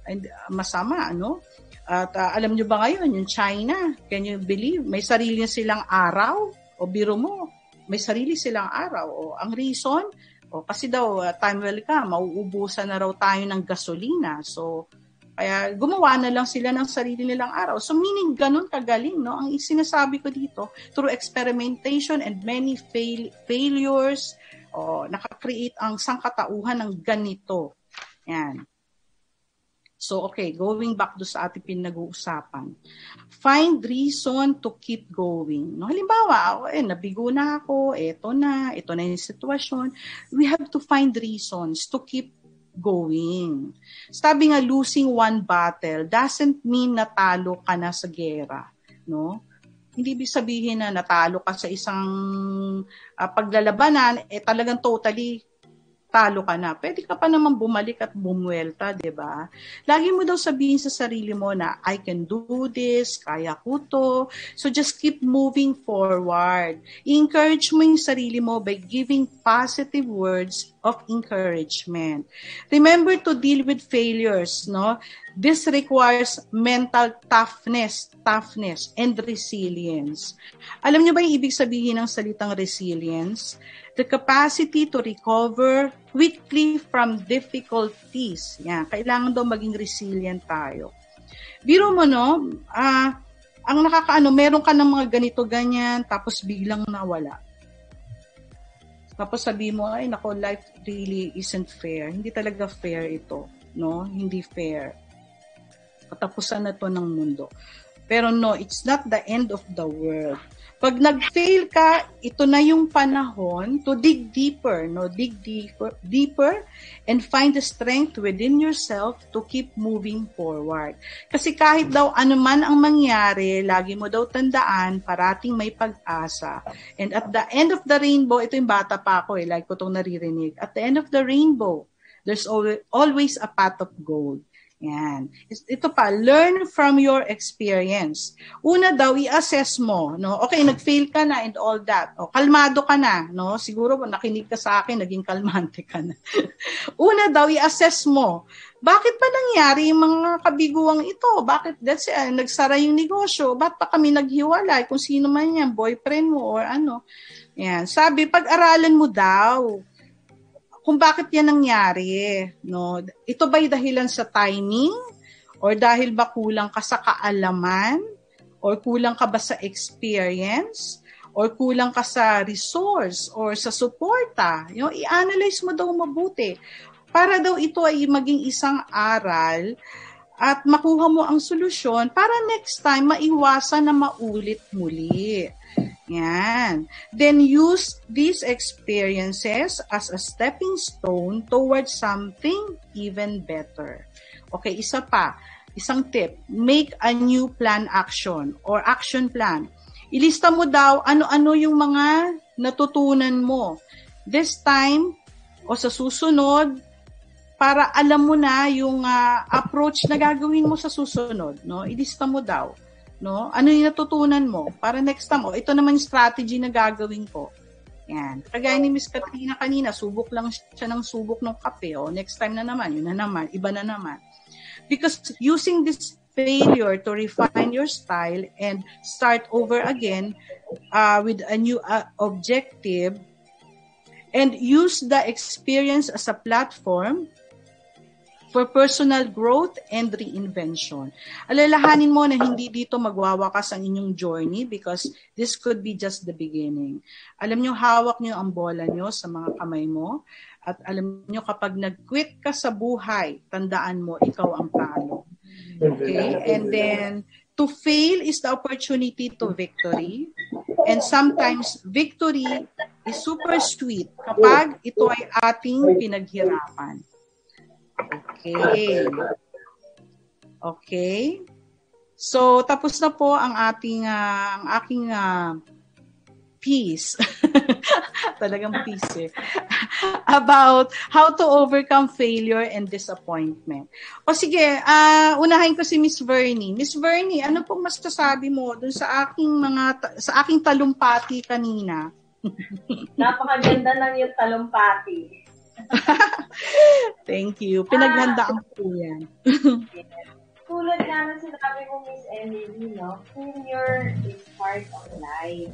[SPEAKER 1] masama, no? At uh, alam nyo ba ngayon, yung China, can you believe, may sarili silang araw, o biro mo, may sarili silang araw. O ang reason, o kasi daw, uh, time well ka, mauubusan na raw tayo ng gasolina. So, kaya gumawa na lang sila ng sarili nilang araw. So, meaning, ganun kagaling, no? Ang sinasabi ko dito, through experimentation and many fail- failures, o nakakreate ang sangkatauhan ng ganito. Yan. So, okay, going back do sa ating pinag-uusapan. Find reason to keep going. No, halimbawa, ako, eh, nabigo na ako, eto na, ito na yung sitwasyon. We have to find reasons to keep going. Sabi nga, losing one battle doesn't mean natalo ka na sa gera. No? Hindi ibig sabihin na natalo ka sa isang uh, paglalabanan, eh talagang totally talo ka na. Pwede ka pa naman bumalik at bumuelta, di ba? Lagi mo daw sabihin sa sarili mo na, I can do this, kaya ko to. So just keep moving forward. I-encourage mo yung sarili mo by giving positive words of encouragement. Remember to deal with failures, no? This requires mental toughness, toughness, and resilience. Alam niyo ba yung ibig sabihin ng salitang resilience? The capacity to recover quickly from difficulties. Yan, kailangan daw maging resilient tayo. Biro mo, no? Ah, ang nakakaano, meron ka ng mga ganito, ganyan, tapos biglang nawala. Tapos sabi mo, ay, nako, life really isn't fair. Hindi talaga fair ito, no? Hindi fair. Katapusan na to ng mundo. Pero no, it's not the end of the world. Pag nag-fail ka, ito na yung panahon to dig deeper, no? Dig deeper, deeper and find the strength within yourself to keep moving forward. Kasi kahit daw ano man ang mangyari, lagi mo daw tandaan, parating may pag-asa. And at the end of the rainbow, ito yung bata pa ako eh, like ko itong naririnig. At the end of the rainbow, there's always a path of gold. Yan. Ito pa, learn from your experience. Una daw, i-assess mo, no? Okay, nag-fail ka na and all that. O, kalmado ka na, no? Siguro, nakinig ka sa akin, naging kalmante ka na. Una daw, i-assess mo. Bakit pa nangyari yung mga kabiguang ito? Bakit, let's say, uh, nagsara yung negosyo? Ba't pa kami naghiwalay? Kung sino man yan, boyfriend mo or ano. Yan. Sabi, pag-aralan mo daw kung bakit yan nangyari, no? Ito ba'y dahilan sa timing? Or dahil ba kulang ka sa kaalaman? Or kulang ka ba sa experience? Or kulang ka sa resource? Or sa suporta? You know, i-analyze mo daw mabuti. Para daw ito ay maging isang aral at makuha mo ang solusyon para next time maiwasan na maulit muli. Yan. Then use these experiences as a stepping stone towards something even better. Okay, isa pa. Isang tip. Make a new plan action or action plan. Ilista mo daw ano-ano yung mga natutunan mo. This time o sa susunod para alam mo na yung uh, approach na gagawin mo sa susunod. No? Ilista mo daw. No? Ano yung natutunan mo? Para next time, oh, ito naman yung strategy na gagawin ko. Yan. Kagaya ni Miss Katrina kanina, subok lang siya ng subok ng kape. Oh, next time na naman, yun na naman, iba na naman. Because using this failure to refine your style and start over again uh, with a new uh, objective and use the experience as a platform for personal growth and reinvention. Alalahanin mo na hindi dito magwawakas ang inyong journey because this could be just the beginning. Alam nyo, hawak nyo ang bola nyo sa mga kamay mo at alam nyo, kapag nag-quit ka sa buhay, tandaan mo, ikaw ang talo. Okay? And then, to fail is the opportunity to victory. And sometimes, victory is super sweet kapag ito ay ating pinaghirapan. Okay. Okay. So, tapos na po ang ating, uh, ang aking uh, piece. Talagang piece eh. About how to overcome failure and disappointment. O sige, uh, unahin ko si Miss Vernie. Miss Vernie, ano pong masasabi mo dun sa aking mga, sa aking talumpati kanina?
[SPEAKER 2] Napakaganda ng yung talumpati.
[SPEAKER 1] Thank you. Pinaghandaan ko yan.
[SPEAKER 2] Tulad nga ng sinabi mo, Miss Emily, no? Failure is part of life.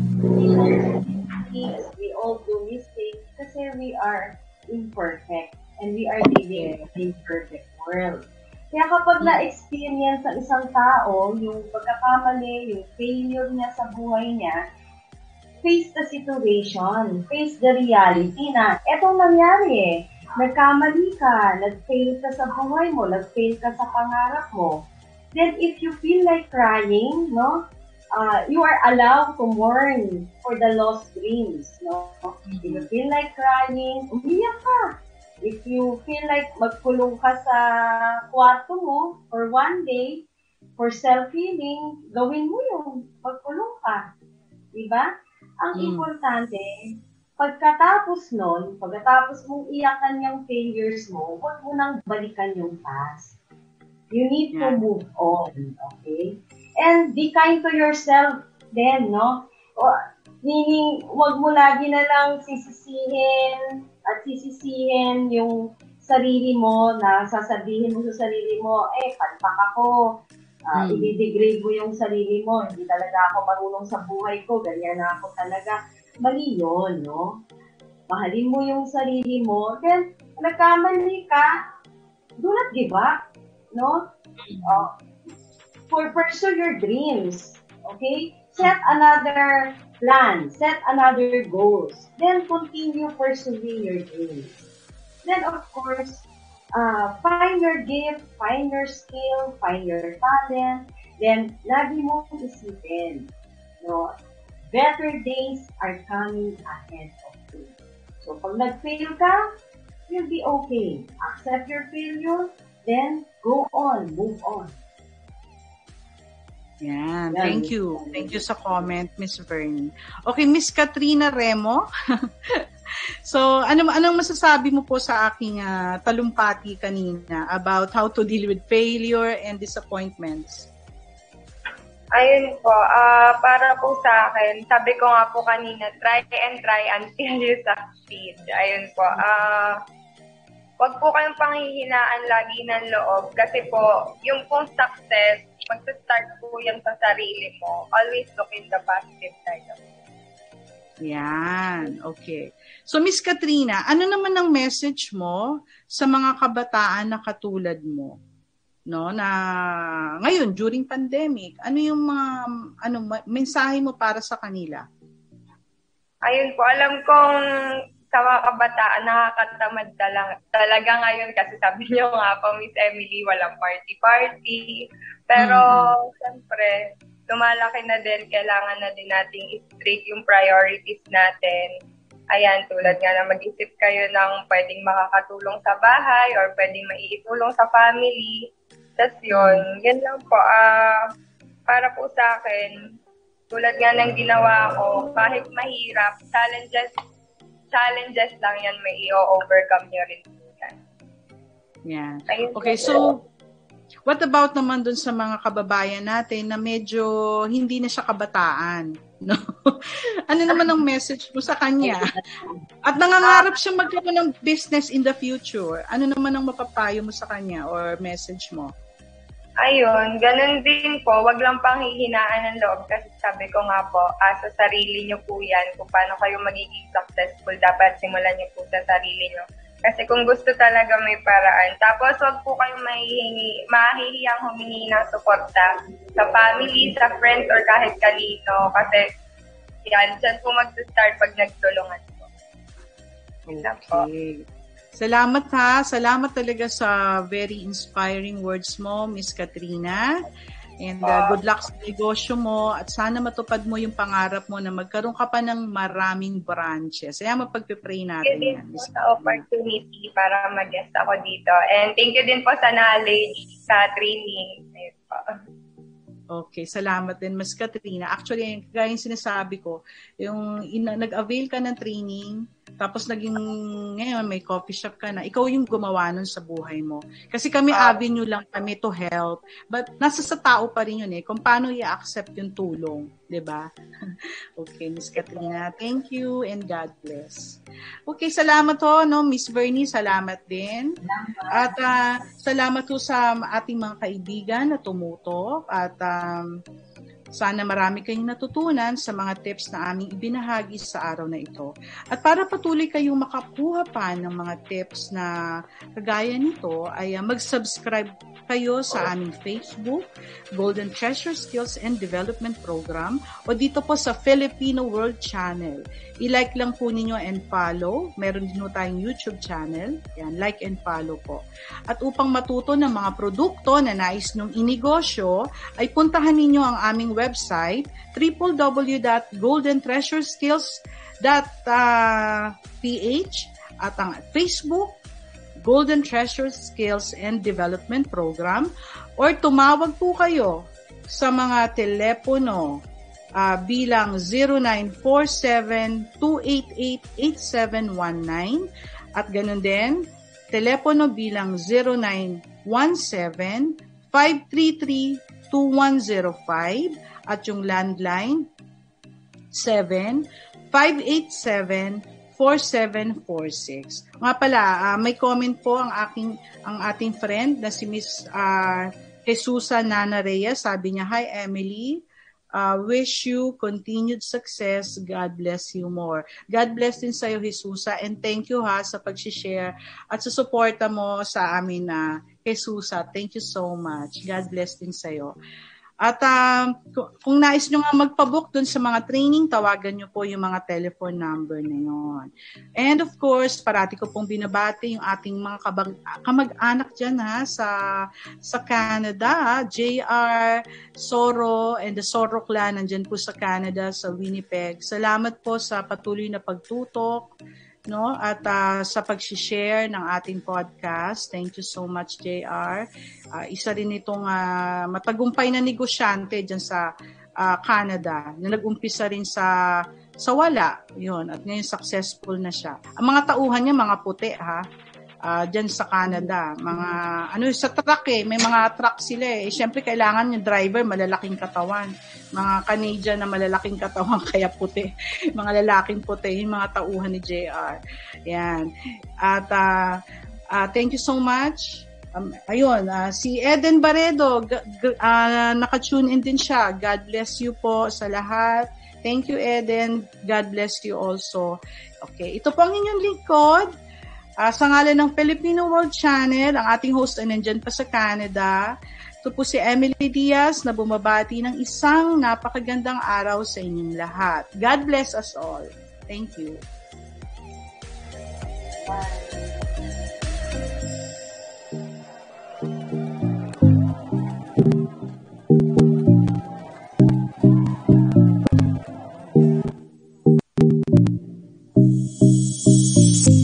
[SPEAKER 2] We all do mistakes kasi we are imperfect and we are living in an imperfect world. Kaya kapag na-experience ng isang tao, yung pagkakamali, yung failure niya sa buhay niya, face the situation, face the reality na etong nangyari eh. Nagkamali ka, nag-fail ka sa buhay mo, nag-fail ka sa pangarap mo. Then if you feel like crying, no, uh, you are allowed to mourn for the lost dreams, no. If you feel like crying, umiyak ka. If you feel like magkulong ka sa kwarto mo for one day, for self-healing, gawin mo yung magkulong ka. Diba? Ang mm. importante, pagkatapos nun, pagkatapos mong iyakan yung failures mo, huwag mo nang balikan yung past. You need yeah. to move on, okay? And be kind to yourself then, no? O, meaning, huwag mo lagi na lang sisisihin at sisisihin yung sarili mo na sasabihin mo sa sarili mo, eh, palpak ako, uh, mm. i-degrade mo yung sarili mo, hindi talaga ako marunong sa buhay ko, ganyan na ako talaga. Mali yun, no? Mahalin mo yung sarili mo, then, nagkamali ka, do not give up, no? Uh, for pursue your dreams, okay? Set another plan, set another goals, then continue pursuing your dreams. Then, of course, uh, find your gift, find your skill, find your talent, then, lagi mo isipin, no? Better days are coming ahead of you. So, pag nag-fail ka, you'll be okay. Accept your failure, then go on, move on.
[SPEAKER 1] Yan. Yan. Thank you. Thank you sa comment, Miss Vernie. Okay, Miss Katrina Remo. So, ano anong masasabi mo po sa aking uh, talumpati kanina about how to deal with failure and disappointments?
[SPEAKER 3] Ayun po, uh, para po sa akin, sabi ko nga po kanina, try and try until you succeed. Ayun po, uh, wag po kayong panghihinaan lagi ng loob kasi po, yung pong success, mag-start po yan sa sarili mo. Always look in the positive side of it.
[SPEAKER 1] Yan, okay. So, Miss Katrina, ano naman ang message mo sa mga kabataan na katulad mo? No, na ngayon during pandemic, ano yung mga ano mensahe mo para sa kanila?
[SPEAKER 3] Ayun po, alam kong sa mga kabataan nakakatamad talaga, talaga ngayon kasi sabi niyo nga po, Miss Emily, walang party-party. Pero mm-hmm. Siyempre, lumalaki na din, kailangan na din nating i-straight yung priorities natin. Ayan, tulad nga na mag-isip kayo ng pwedeng makakatulong sa bahay or pwedeng maiitulong sa family. Tapos yun, yan lang po. Uh, para po sa akin, tulad nga ng ginawa ko, kahit mahirap, challenges, challenges lang yan, may i-overcome nyo rin.
[SPEAKER 1] Yeah. Okay, so, what about naman dun sa mga kababayan natin na medyo hindi na siya kabataan? No? Ano naman ang message mo sa kanya? At nangangarap siya magkaroon ng business in the future. Ano naman ang mapapayo mo sa kanya or message mo?
[SPEAKER 3] Ayun, ganun din po. Wag lang panghihinaan ng loob kasi sabi ko nga po, ah, sa sarili nyo po yan. Kung paano kayo magiging successful, dapat simulan nyo po sa sarili nyo. Kasi kung gusto talaga may paraan. Tapos wag po kayong mahihingi, mahihiyang humingi ng suporta sa family, sa friends, or kahit kanino. Kasi yan, dyan po mag-start pag nagtulungan po. Yan po.
[SPEAKER 1] Okay. Salamat ha. Salamat talaga sa very inspiring words mo, Miss Katrina. And uh, good luck sa negosyo mo at sana matupad mo yung pangarap mo na magkaroon ka pa ng maraming branches. Kaya mapagpipray natin
[SPEAKER 3] thank you
[SPEAKER 1] yan.
[SPEAKER 3] Thank you sa opportunity para mag-guest ako dito. And thank you din po sa knowledge sa training.
[SPEAKER 1] Okay, salamat din, Miss Katrina. Actually, gaya yung sinasabi ko, yung ina, nag-avail ka ng training, Tapos naging, ngayon may coffee shop ka na, ikaw yung gumawa nun sa buhay mo. Kasi kami avenue lang kami to help. But nasa sa tao pa rin yun eh, kung paano i-accept yung tulong. Diba? Okay, Miss Katrina, thank you and God bless. Okay, salamat ho, no, Miss Bernie, salamat din. At uh, salamat ho sa ating mga kaibigan na tumutok at um, sana marami kayong natutunan sa mga tips na aming ibinahagi sa araw na ito. At para patuloy kayong makakuha pa ng mga tips na kagaya nito, ay uh, mag-subscribe kayo sa aming Facebook, Golden Treasure Skills and Development Program, o dito po sa Filipino World Channel. I-like lang po ninyo and follow. Meron din po tayong YouTube channel. Yan, like and follow po. At upang matuto ng mga produkto na nais nyong inegosyo, ay puntahan ninyo ang aming website, w w w dot golden treasure skills dot p h, at ang Facebook, Golden Treasure Skills and Development Program, or tumawag po kayo sa mga telepono uh, bilang zero nine four seven, two eight eight, eight seven one nine at ganun din telepono bilang zero nine one seven, five three three, two one zero five at yung landline seven five eight seven, four seven four six. Nga pala, uh, may comment po ang aking ang ating friend na si Miss uh, Jesusa Nana Reyes. Sabi niya, "Hi Emily, uh, wish you continued success. God bless you more." God bless din sa iyo, Jesusa, and thank you ha sa pag-share at sa suporta mo sa amin na uh, Jesusa. Thank you so much. God bless din sa iyo. At uh, kung nais nyo nga magpabook dun sa mga training, tawagan nyo po yung mga telephone number na yun. And of course, parati ko pong binabati yung ating mga kabag- kamag-anak dyan ha, sa, sa Canada. J R, Soro, and the Soro clan nandyan po sa Canada, sa Winnipeg. Salamat po sa patuloy na pagtutok, no, at uh, sa pag-share ng ating podcast. Thank you so much, J R. Uh, isa rin itong uh, matagumpay na negosyante dyan sa uh, Canada na nag-umpisa rin sa sa wala. Yun, at ngayon successful na siya. Ang mga tauhan niya, mga puti ha. Uh, dyan sa Canada, mga ano sa truck eh, may mga truck sila eh. Siyempre kailangan yung driver malalaking katawan. Mga Canadian na malalaking katawan kaya puti. Mga lalaking puti, yung mga tauhan ni J R. Yan. At uh, uh, thank you so much. Um, ayun, uh, si Eden Baredo, g- g- uh, naka-tune in din siya. God bless you po sa lahat. Thank you, Eden. God bless you also. Okay, ito po ang inyong lingkod. Uh, sa ngalan ng Filipino World Channel, ang ating host ay nandyan pa sa Canada. Ito po si Emily Diaz na bumabati ng isang napakagandang araw sa inyong lahat. God bless us all. Thank you.
[SPEAKER 2] Bye.